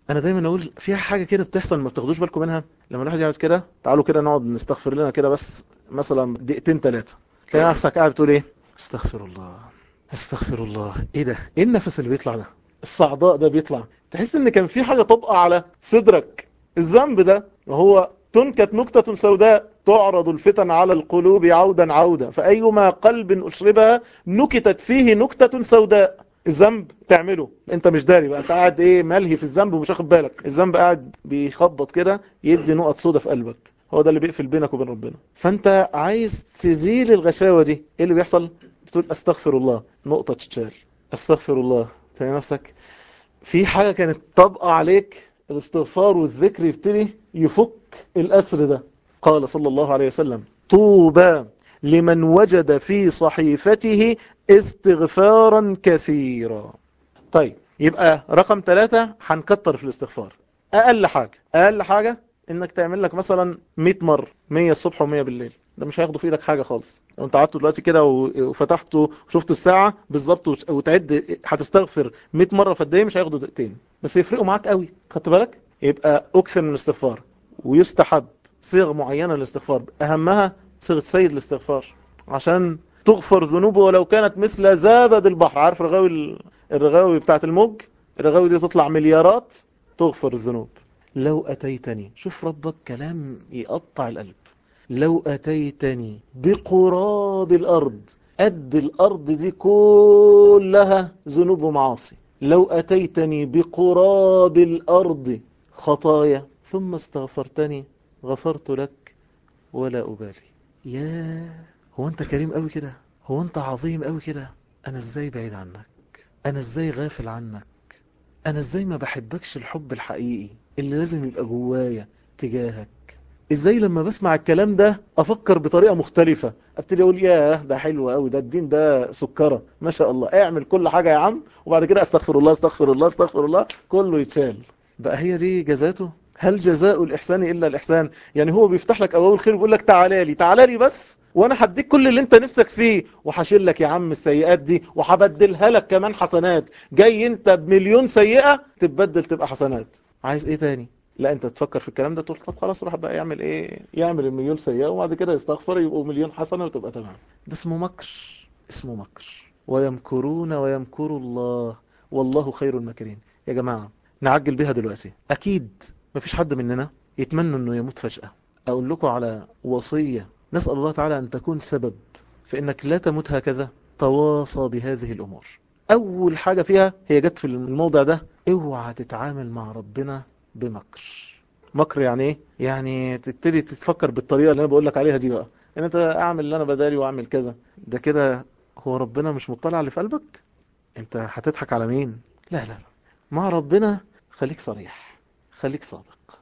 انا دايما اقول فيها حاجة كده بتحصل ما بتاخدوش بالكم منها. لما الواحد يقعد كده، تعالوا كده نقعد نستغفر لنا كده بس مثلا دقيقتين ثلاثة، تلاقي نفسك قاعد بتقول ايه؟ استغفر الله، استغفر الله. ايه ده؟ ايه النفس اللي بيطلع ده؟ الصعداء ده بيطلع، تحس ان كان في حاجة طبقة على صدرك. الذنب ده وهو تنكت نكتة سوداء، تعرض الفتن على القلوب عودا عودا، فأيما قلب أشربها نكتت فيه نكتة سوداء. الذنب تعمله انت مش داري بقى، انت قاعد ايه ملهي في الذنب ومش واخد بالك. الذنب قاعد بيخبط كده، يدي نقط سودا في قلبك، هو ده اللي بيقفل بينك وبين ربنا. فانت عايز تزيل الغشاوة دي، ايه اللي بيحصل؟ بتقول استغفر الله، نقطة تتشال. استغفر الله، تلاقي نفسك في حاجة كانت طبقة عليك، الاستغفار والذكر يبتدي يفك الأسر ده. قال صلى الله عليه وسلم طوبى لمن وجد في صحيفته استغفارا كثيرا. طيب يبقى رقم 3 هنكتر في الاستغفار. أقل حاجة انك تعمل لك مثلا 100 مرة، 100 الصبح و100 بالليل. ده مش هياخدوا في ايدك حاجة خالص. لو انت قعدت دلوقتي كده وفتحته وشفت الساعة بالظبط وتعد هتستغفر 100 مرة في قد ايه، مش هياخدوا دقيقتين بس يفرقوا معاك قوي. خدت بالك؟ يبقى اكثر من الاستغفار. ويستحب صيغ معينة للاستغفار، اهمها صيغة سيد الاستغفار، عشان تغفر ذنوبه ولو كانت مثل زبد البحر. عارف الرغاوي بتاعت الموج؟ الرغاوي دي تطلع مليارات، تغفر الذنوب. لو أتيتني، شوف ربك كلام يقطع القلب، لو أتيتني بقراب الأرض، قد الأرض دي كلها ذنوب ومعاصي، لو أتيتني بقراب الأرض خطايا ثم استغفرتني غفرت لك ولا أبالي. هو أنت كريم قوي كده؟ هو أنت عظيم قوي كده؟ أنا إزاي بعيد عنك؟ أنا إزاي غافل عنك؟ أنا إزاي ما بحبكش الحب الحقيقي اللي لازم يبقى جوايا تجاهك؟ إزاي لما بسمع الكلام ده أفكر بطريقة مختلفة، أبتدي أقول ياه ده حلو قوي، ده الدين ده سكرة ما شاء الله، اعمل كل حاجة يا عم، وبعد كده استغفر الله استغفر الله استغفر الله، كله يتشال. بقى هي دي جزاته؟ هل جزاء الإحسان إلا الإحسان؟ يعني هو بيفتح لك أبواب الخير ويقول لك تعالى لي تعالى لي بس، وانا هديك كل اللي انت نفسك فيه، وهشيل لك يا عم السيئات دي وهبدلها لك كمان حسنات. جاي انت بمليون سيئة تتبدل تبقى حسنات، عايز ايه تاني؟ لا انت تفكر في الكلام ده تقول طب خلاص روح بقى يعمل ايه، يعمل المليون سيئة وبعد كده يستغفر يبقوا مليون حسنة وتبقى تمام. ده اسمه مكر، اسمه مكر. ويمكرون ويمكر الله والله خير الماكرين. يا جماعة نعجل بها دلوقتي. اكيد مفيش حد مننا يتمنى انه يموت فجأة. اقول لكم على وصية نسأل الله تعالى أن تكون سبب في أنك لا تموت هكذا. تواصى بهذه الأمور. أول حاجة فيها هي جت في الموضع ده، اوعى تتعامل مع ربنا بمكر. مكر يعني ايه؟ يعني تبتدي تتفكر بالطريقة اللي أنا بقول لك عليها دي بقى، ان انت اعمل اللي انا بدالي واعمل كذا. ده كده هو ربنا مش مطلع اللي في قلبك؟ انت هتضحك على مين؟ لا لا لا، مع ربنا خليك صريح، خليك صادق،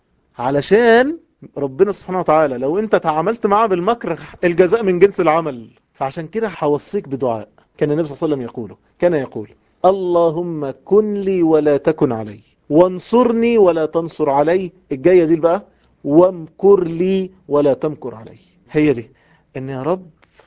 علشان ربنا سبحانه وتعالى لو انت تعاملت معاه بالمكر الجزاء من جنس العمل. فعشان كده هوصيك بدعاء كان النبي صلى الله عليه وسلم يقوله. كان يقول اللهم كن لي ولا تكن علي، وانصرني ولا تنصر علي. الجاية دي بقى وامكر لي ولا تمكر علي. هي دي ان يا رب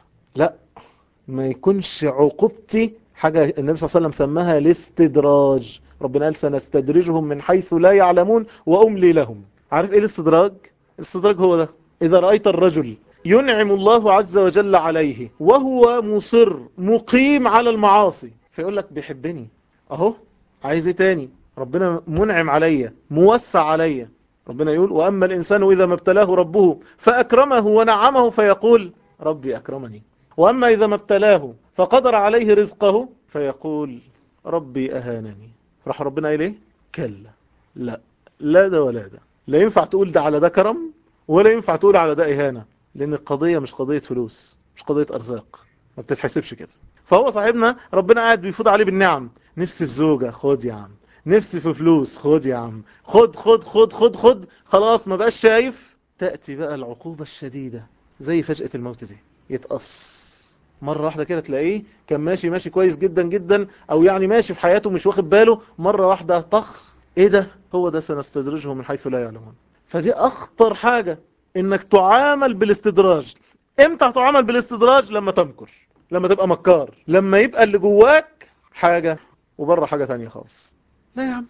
لا ما يكونش عقوبتي حاجة النبي صلى الله عليه وسلم سماها الاستدراج. ربنا قال سنستدرجهم من حيث لا يعلمون وأملي لهم. عارف ايه الاستدراج؟ الاستدراج هو ده، إذا رأيت الرجل ينعم الله عز وجل عليه وهو مصر مقيم على المعاصي، فيقول لك بيحبني اهو، عايز ايه تاني؟ ربنا منعم عليا موسع عليا. ربنا يقول وأما الإنسان إذا ما ابتلاه ربه فأكرمه ونعمه فيقول ربي أكرمني، وأما إذا ما ابتلاه فقدر عليه رزقه فيقول ربي أهانني. راح ربنا إليه كلا، لا لا ده ولا ده، لا ينفع تقول ده على ده كرم ولا ينفع تقول على ده إهانة، لأن القضية مش قضية فلوس، مش قضية أرزاق، ما بتتحسبش كده. فهو صاحبنا ربنا قاعد بيفوض عليه بالنعم، نفسي في زوجة خد يا عم، نفسي في فلوس خد يا عم، خد خد خد خد خد، خلاص ما بقاش شايف. تأتي بقى العقوبة الشديدة زي فجأة الموت دي، يتقص مرة واحدة كده، تلاقيه كان ماشي ماشي كويس جدا جدا، او يعني ماشي في حياته مش واخد باله، مرة واحدة طخ، ايه ده؟ هو ده سنستدرجهم من حيث لا يعلمون. فدي اخطر حاجة، انك تعامل بالاستدراج. امتى هتعامل بالاستدراج؟ لما تمكر، لما تبقى مكار، لما يبقى اللي جواك حاجة وبره حاجة تانية خالص. لا يا عم،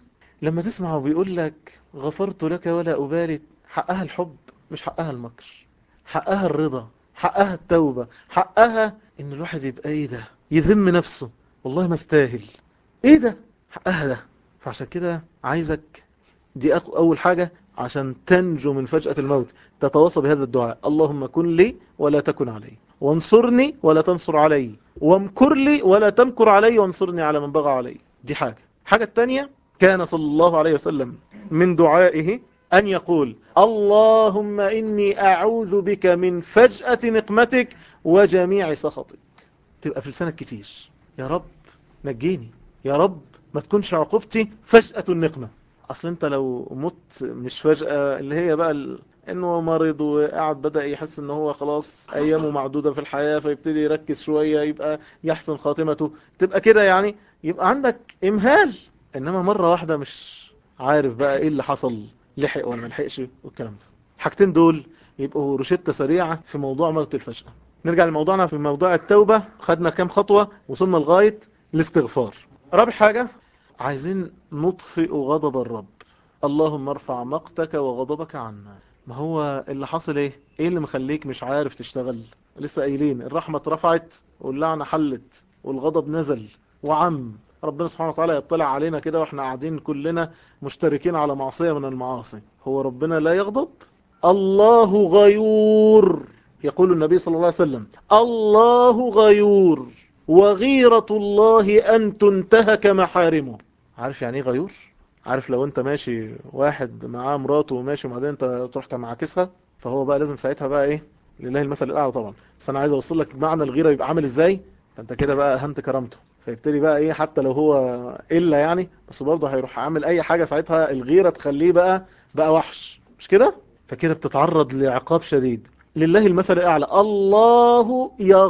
لما تسمع وبيقول لك غفرت لك ولا أبالي، حقها الحب مش حقها المكر، حقها الرضا، حقها التوبة، حقها ان الواحد يبقى ايه ده، يذم نفسه، والله ما استاهل، ايه ده، حقها ده. فعشان كده عايزك دي أول حاجة عشان تنجو من فجأة الموت، تتواصى بهذا الدعاء: اللهم كن لي ولا تكن علي، وانصرني ولا تنصر علي، وامكر لي ولا تمكر علي، وانصرني على من بغى علي. دي حاجة التانية، كان صلى الله عليه وسلم من دعائه أن يقول: اللهم إني أعوذ بك من فجأة نقمتك وجميع سخطك. تبقى في لسانك كتير: يا رب نجيني، يا رب ما تكونش عقوبتي فجأة النقمة. اصل انت لو مت مش فجأة، اللي هي بقى انه مرض وقعد بدأ يحس ان هو خلاص ايامه معدودة في الحياة، فيبتدي يركز شوية يبقى يحسن خاتمته، تبقى كده يعني، يبقى عندك امهال. انما مرة واحدة مش عارف بقى ايه اللي حصل، لحق ولا ملحقش والكلام ده. الحاجتين دول يبقوا روشتة سريعة في موضوع موت الفجأة. نرجع لموضوعنا في موضوع التوبة. خدنا كام خطوة؟ وصلنا لغاية الاستغفار. رابع حاجة، عايزين نطفئ غضب الرب. اللهم ارفع مقتك وغضبك عنا. ما هو اللي حصل ايه اللي مخليك مش عارف تشتغل؟ لسه قايلين الرحمة اترفعت واللعنة حلت والغضب نزل وعم. ربنا سبحانه وتعالى يطلع علينا كده واحنا قاعدين كلنا مشتركين على معصية من المعاصي. هو ربنا لا يغضب؟ الله غيور، يقول النبي صلى الله عليه وسلم: الله غيور وغيرة الله أن تنتهك محارمه. عارف يعني ايه غيور؟ عارف لو انت ماشي واحد معاه مراته وماشي وبعدين انت تروح معاكسها، فهو بقى لازم ساعتها بقى ايه، لله المثل الاعلى طبعا، بس انا عايز اوصل لك معنى الغيرة يبقى عامل ازاي. فانت كده بقى اهنت كرامته، فيبتدي بقى ايه، حتى لو هو الا يعني، بس برضه هيروح عامل اي حاجة ساعتها الغيرة تخليه بقى وحش، مش كده؟ فكده بتتعرض لعقاب شديد. لله المثل الأعلى: الله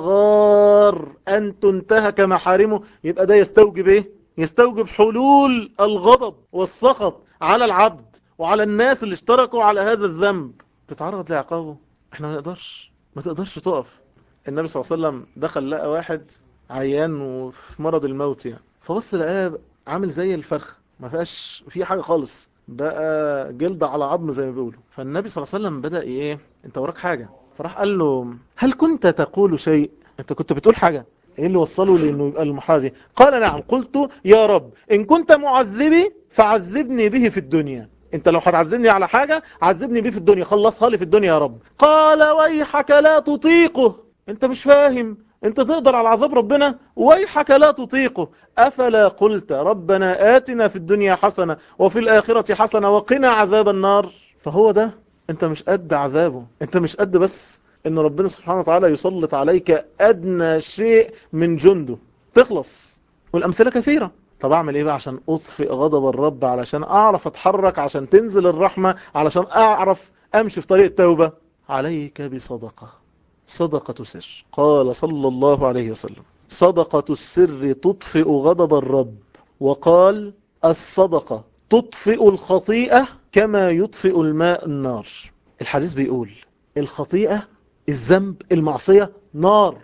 يغار أن تنتهك محارمه. يبقى ده يستوجب إيه؟ يستوجب حلول الغضب والسخط على العبد وعلى الناس اللي اشتركوا على هذا الذنب، تتعرض لعقابه. احنا ما تقدرش تقف. النبي صلى الله عليه وسلم دخل لقى واحد عيان وفي مرض الموت يعني، فبص لقاه عامل زي الفرخة، ما فيهاش في حاجة خالص، بقى جلد على عظم زي ما بيقولوا. فالنبي صلى الله عليه وسلم بدأ ايه، انت وراك حاجة؟ فراح قال له: هل كنت تقول شيء؟ انت كنت بتقول حاجة؟ ايه اللي وصله لانه يبقى المحاذي؟ قال: نعم، قلت يا رب ان كنت معذبي فعذبني به في الدنيا. انت لو هتعذبني على حاجة عذبني به في الدنيا، خلصها لي في الدنيا يا رب. قال: ويحك لا تطيقه. انت مش فاهم، انت تقدر على عذاب ربنا؟ ويحك لا تطيقه. افلا قلت ربنا آتنا في الدنيا حسنة وفي الآخرة حسنة وقنا عذاب النار؟ فهو ده، انت مش قد عذابه، انت مش قد بس ان ربنا سبحانه وتعالى يسلط عليك ادنى شيء من جنده تخلص. والامثلة كثيرة. طب اعمل ايه بقى عشان اطفئ غضب الرب، علشان اعرف اتحرك، عشان تنزل الرحمة، علشان اعرف امشي في طريق التوبة؟ عليك بصدقة، صدقة سر. قال صلى الله عليه وسلم: صدقة السر تطفئ غضب الرب. وقال: الصدقة تطفئ الخطيئة كما يطفئ الماء النار. الحديث بيقول الخطيئة، الذنب، المعصية نار،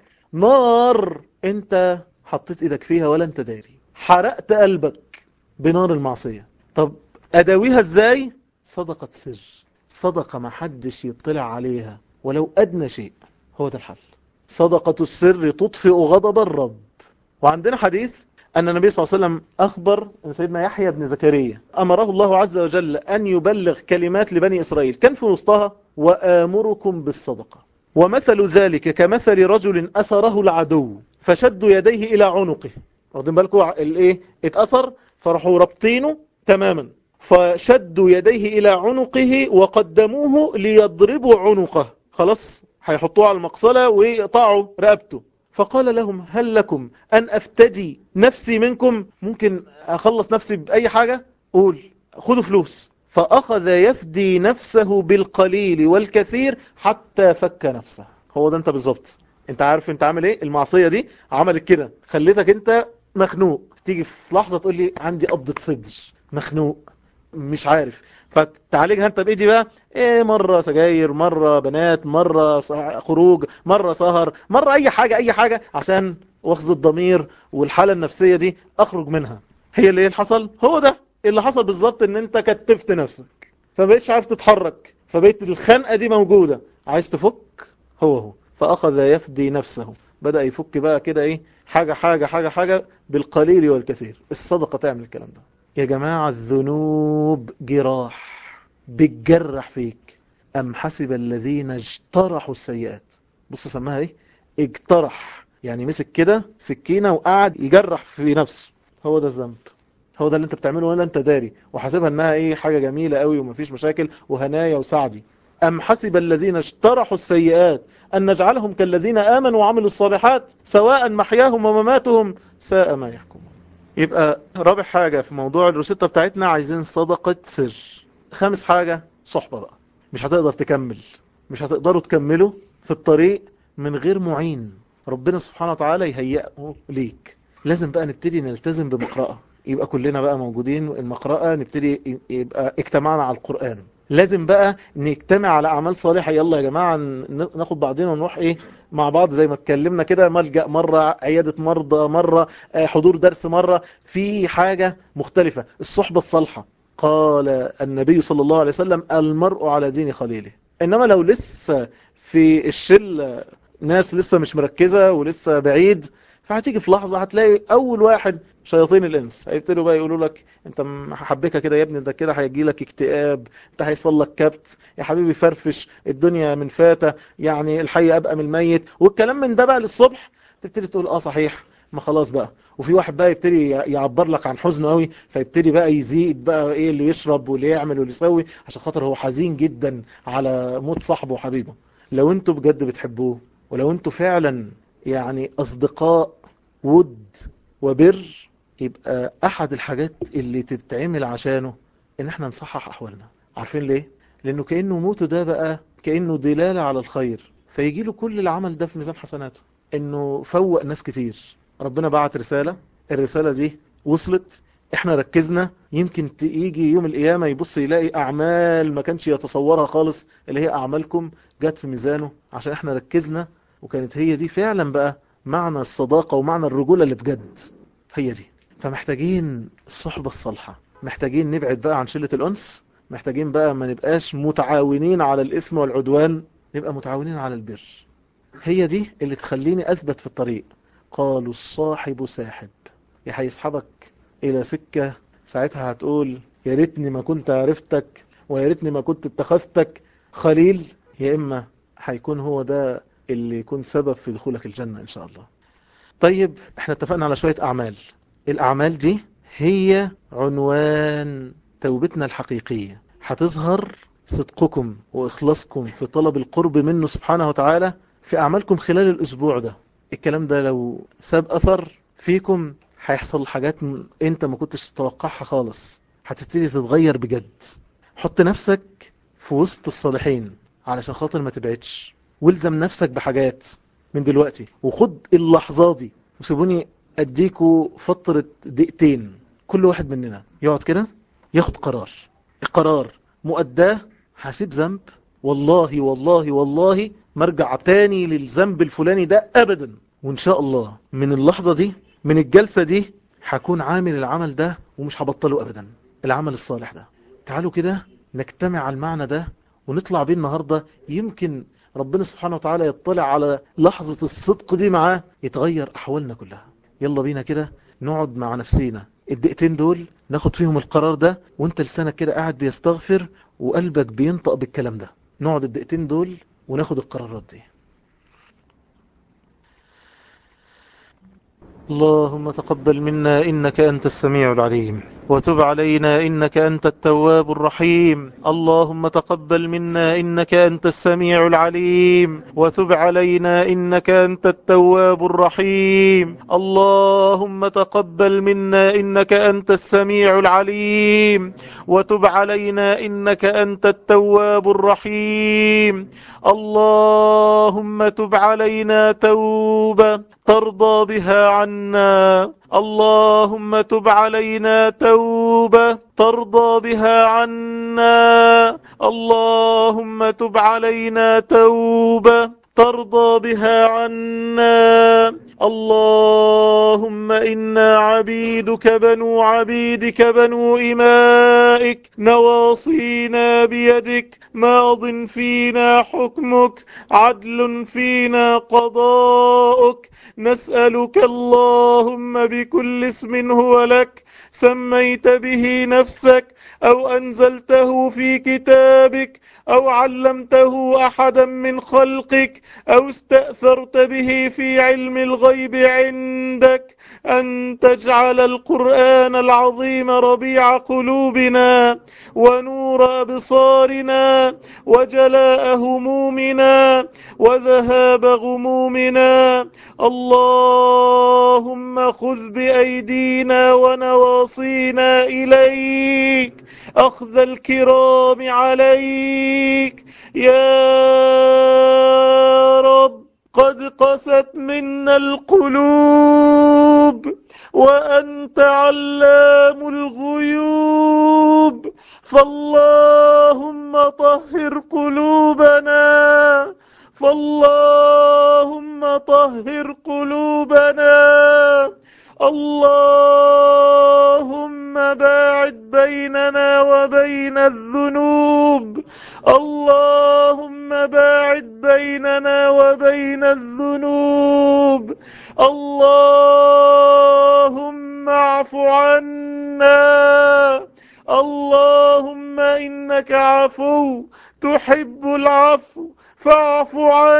نار انت حطيت ايدك فيها ولا انت داري، حرقت قلبك بنار المعصية. طب اداويها ازاي؟ صدقة سر، صدقة ما حدش يطلع عليها ولو ادنى شيء، هو ده الحل. صدقة السر تطفئ غضب الرب. وعندنا حديث أن النبي صلى الله عليه وسلم أخبر أن سيدنا يحيى بن زكريا أمره الله عز وجل أن يبلغ كلمات لبني إسرائيل، كان في وسطها: وآمركم بالصدقة، ومثل ذلك كمثل رجل أسره العدو فشدوا يديه إلى عنقه. واخدين بالكم الايه، اتأثر فرحوا ربطينه تماما، فشدوا يديه إلى عنقه وقدموه ليضربوا عنقه، خلاص هيحطوه على المقصلة ويقطعوا رقبته. فقال لهم: هل لكم أن أفتدي نفسي منكم؟ ممكن أخلص نفسي بأي حاجة؟ قول، خذوا فلوس. فأخذ يفدي نفسه بالقليل والكثير حتى فك نفسه. هو ده انت بالظبط. انت عارف انت عامل ايه؟ المعصية دي عملت كده، خليتك انت مخنوق، تيجي في لحظة تقول لي عندي قبضة صدر، مخنوق مش عارف، فتعالجها انت بايدي بقى. ايه، مرة سجاير، مرة بنات، مرة خروج، مرة سهر، مرة اي حاجة اي حاجة، عشان واخذ الضمير والحالة النفسية دي اخرج منها. هي اللي حصل هو ده. اللي حصل بالظبط ان انت كتفت نفسك، فبقيتش عارف تتحرك، فبقيت الخنقة دي موجودة، عايز تفك. هو فأخذ يفدي نفسه، بدأ يفك بقى كده ايه، حاجة حاجة حاجة حاجة بالقليل والكثير. الصدقة تعمل الكلام ده يا جماعة. الذنوب جراح، بتجرح فيك. أم حسب الذين اجترحوا السيئات. بص سماها ايه، اجترح، يعني مسك كده سكينة وقعد يجرح في نفسه. هو ده الذنب، هو ده اللي انت بتعمله ولا انت داري وحاسبها انها ايه، حاجة جميلة قوي ومفيش مشاكل وهنايا وسعدي. أم حسب الذين اجترحوا السيئات أن نجعلهم كالذين آمنوا وعملوا الصالحات سواء محياهم ومماتهم ساء ما يحكمون. يبقى رابع حاجة في موضوع الروشتة بتاعتنا، عايزين صدقة سر. خامس حاجة، صحبة بقى. مش هتقدر تكمل، مش هتقدروا تكملوا في الطريق من غير معين ربنا سبحانه وتعالى يهيئه ليك. لازم بقى نبتدي نلتزم بمقرأة، يبقى كلنا بقى موجودين المقرأة، نبتدي يبقى اجتمعنا على القرآن. لازم بقى نجتمع على أعمال صالحة. يلا يا جماعة ناخد بعضنا ونروح ايه مع بعض، زي ما اتكلمنا كده، ملجأ مرة، عيادة مرضى مرة، حضور درس مرة، في حاجة مختلفة. الصحبة الصالحة، قال النبي صلى الله عليه وسلم المرء على دين خليله. إنما لو لسه في الشل ناس لسه مش مركزة ولسه بعيد، فهتيجي في لحظة هتلاقي أول واحد شياطين الإنس هيبتدوا بقى يقولوا لك أنت حبكة كده يا ابني، ده كده هيجي لك اكتئاب، أنت هيصل لك كبت يا حبيبي، فرفش، الدنيا من فاتة، يعني الحي أبقى من الميت، والكلام من ده بقى للصبح. تبتدي تقول صحيح، ما خلاص بقى. وفي واحد بقى يبتدي يعبر لك عن حزنه قوي، فيبتدي بقى يزيد بقى ايه اللي يشرب واللي يعمل واللي يسوي، عشان خاطر هو حزين جدا على موت صاحبه وحبيبه. لو انتوا بجد بتحبوه، ولو انتوا فعلا يعني اصدقاء ود وبر، يبقى احد الحاجات اللي تتعمل عشانه ان احنا نصحح احوالنا. عارفين ليه؟ لانه كأنه موته ده بقى كأنه دلالة على الخير، فيجي له كل العمل ده في ميزان حسناته، انه فوق ناس كتير. ربنا بعت رسالة، الرسالة دي وصلت، احنا ركزنا، يمكن يجي يوم القيامة يبص يلاقي اعمال ما كانش يتصورها خالص، اللي هي اعمالكم جت في ميزانه عشان احنا ركزنا. وكانت هي دي فعلا بقى معنى الصداقة ومعنى الرجولة اللي بجد، هي دي. فمحتاجين الصحبة الصالحة، محتاجين نبعد بقى عن شلة الأنس، محتاجين بقى ما نبقاش متعاونين على الإثم والعدوان، نبقى متعاونين على البر. هي دي اللي تخليني أثبت في الطريق. قالوا الصاحب ساحب، يا هيسحبك إلى سكة ساعتها هتقول يا ريتني ما كنت عرفتك ويا ريتني ما كنت اتخذتك خليل، يا إما هيكون هو ده اللي يكون سبب في دخولك الجنة إن شاء الله. طيب احنا اتفقنا على شوية أعمال. الأعمال دي هي عنوان توبتنا الحقيقية. هتظهر صدقكم وإخلاصكم في طلب القرب منه سبحانه وتعالى في أعمالكم خلال الأسبوع ده. الكلام ده لو ساب أثر فيكم هيحصل حاجات انت ما كنتش تتوقعها خالص، هتبتدي تتغير بجد. حط نفسك في وسط الصالحين علشان خاطر ما تبعدش، والزم نفسك بحاجات من دلوقتي، وخد اللحظات دي. وسيبوني اديكوا فترة دقيقتين، كل واحد مننا يقعد كده ياخد قرار. القرار مؤداه، هسيب ذنب، والله والله والله ما ارجع تاني للذنب الفلاني ده ابدا. وان شاء الله من اللحظة دي، من الجلسة دي، هكون عامل العمل ده ومش هبطله ابدا، العمل الصالح ده. تعالوا كده نجتمع على المعنى ده ونطلع بيه النهاردة. يمكن ربنا سبحانه وتعالى يطلع على لحظة الصدق دي معاه يتغير أحوالنا كلها. يلا بينا كده نقعد مع نفسينا الدقيقتين دول، ناخد فيهم القرار ده، وانت لسانك كده قاعد بيستغفر وقلبك بينطق بالكلام ده. نقعد الدقيقتين دول وناخد القرارات دي. اللهم تقبل منا إنك أنت السميع العليم، وتب علينا إنك أنت التواب الرحيم. اللهم تقبل منا إنك أنت السميع العليم، وتب علينا إنك أنت التواب الرحيم. اللهم تقبل منا إنك أنت السميع العليم، وتب علينا إنك أنت التواب الرحيم. اللهم تب علينا توبة ترضى بها عنا. اللهم تب علينا توبة ترضى بها عنا. اللهم تب علينا توبة ترضى بها عنا. اللهم إنا عبيدك بنو عبيدك بنو إمائك، نواصينا بيدك، ماض فينا حكمك، عدل فينا قضاؤك. نسألك اللهم بكل اسم هو لك سميت به نفسك أو أنزلته في كتابك أو علمته أحدا من خلقك أو استأثرت به في علم الغيب عندك، أن تجعل القرآن العظيم ربيع قلوبنا ونور أبصارنا وجلاء همومنا وذهاب غمومنا. اللهم خذ بأيدينا ونواصينا إليك أخذ الكرام عليك يا رب. قد قست منا القلوب وأنت علام الغيوب، فاللهم طهر قلوبنا، فاللهم طهر قلوبنا. اللهم باعد بيننا وبين الذنوب، اللهم باعد بيننا وبين الذنوب. اللهم اعف عنا، اللهم إنك عفو تحب العفو فاعف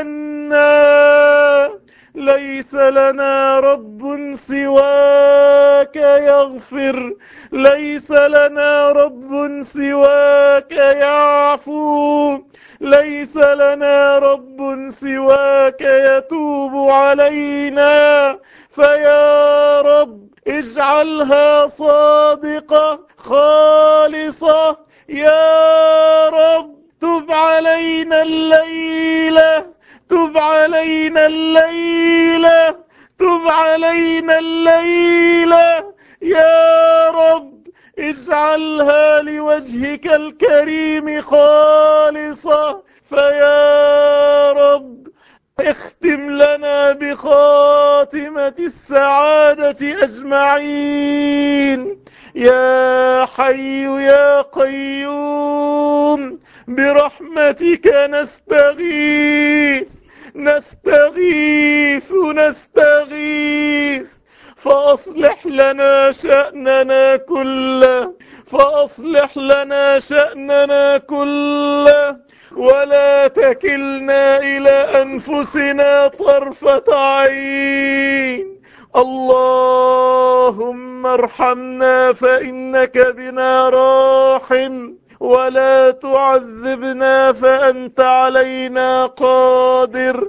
عنا. ليس لنا رب سواك يغفر، ليس لنا رب سواك يعفو، ليس لنا رب سواك يتوب علينا. فيا رب اجعلها صادقة خالصة يا رب. تب علينا الليلة، تب علينا الليلة، تب علينا الليلة يا رب. اجعلها لوجهك الكريم خالصة. فيا رب اختم لنا بخاتمة السعادة أجمعين يا حي يا قيوم. برحمتك نستغيث، نستغيث، نستغيث. فأصلح لنا شأننا كله، فأصلح لنا شأننا كله، ولا تكلنا إلى أنفسنا طرفة عين. اللهم ارحمنا فإنك بنا راحم، ولا تعذبنا فأنت علينا قادر.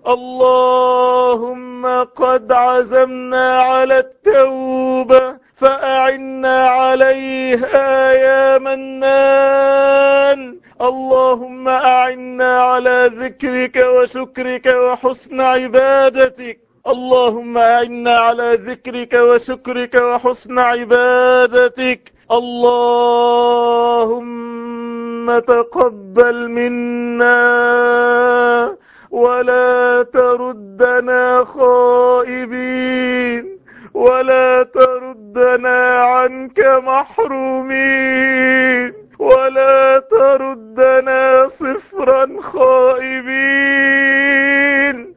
اللهم قد عزمنا على التوبة فأعنا عليها يا منان. اللهم أعنا على ذكرك وشكرك وحسن عبادتك، اللهم أعنا على ذكرك وشكرك وحسن عبادتك. اللهم تقبل منا ولا تردنا خائبين، ولا تردنا عنك محرومين، ولا تردنا صفرا خائبين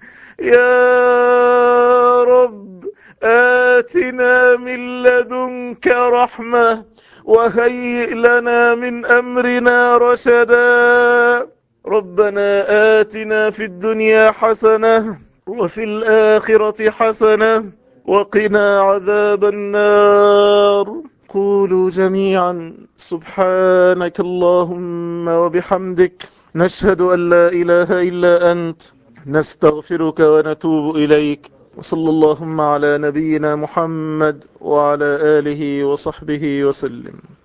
يا رب. آتنا من لدنك رحمة وهيئ لنا من أمرنا رشدا. ربنا آتنا في الدنيا حسنة وفي الآخرة حسنة وقنا عذاب النار. قولوا جميعا سبحانك اللهم وبحمدك، نشهد أن لا إله إلا أنت، نستغفرك ونتوب إليك. وصلى اللهم على نبينا محمد وعلى آله وصحبه وسلم.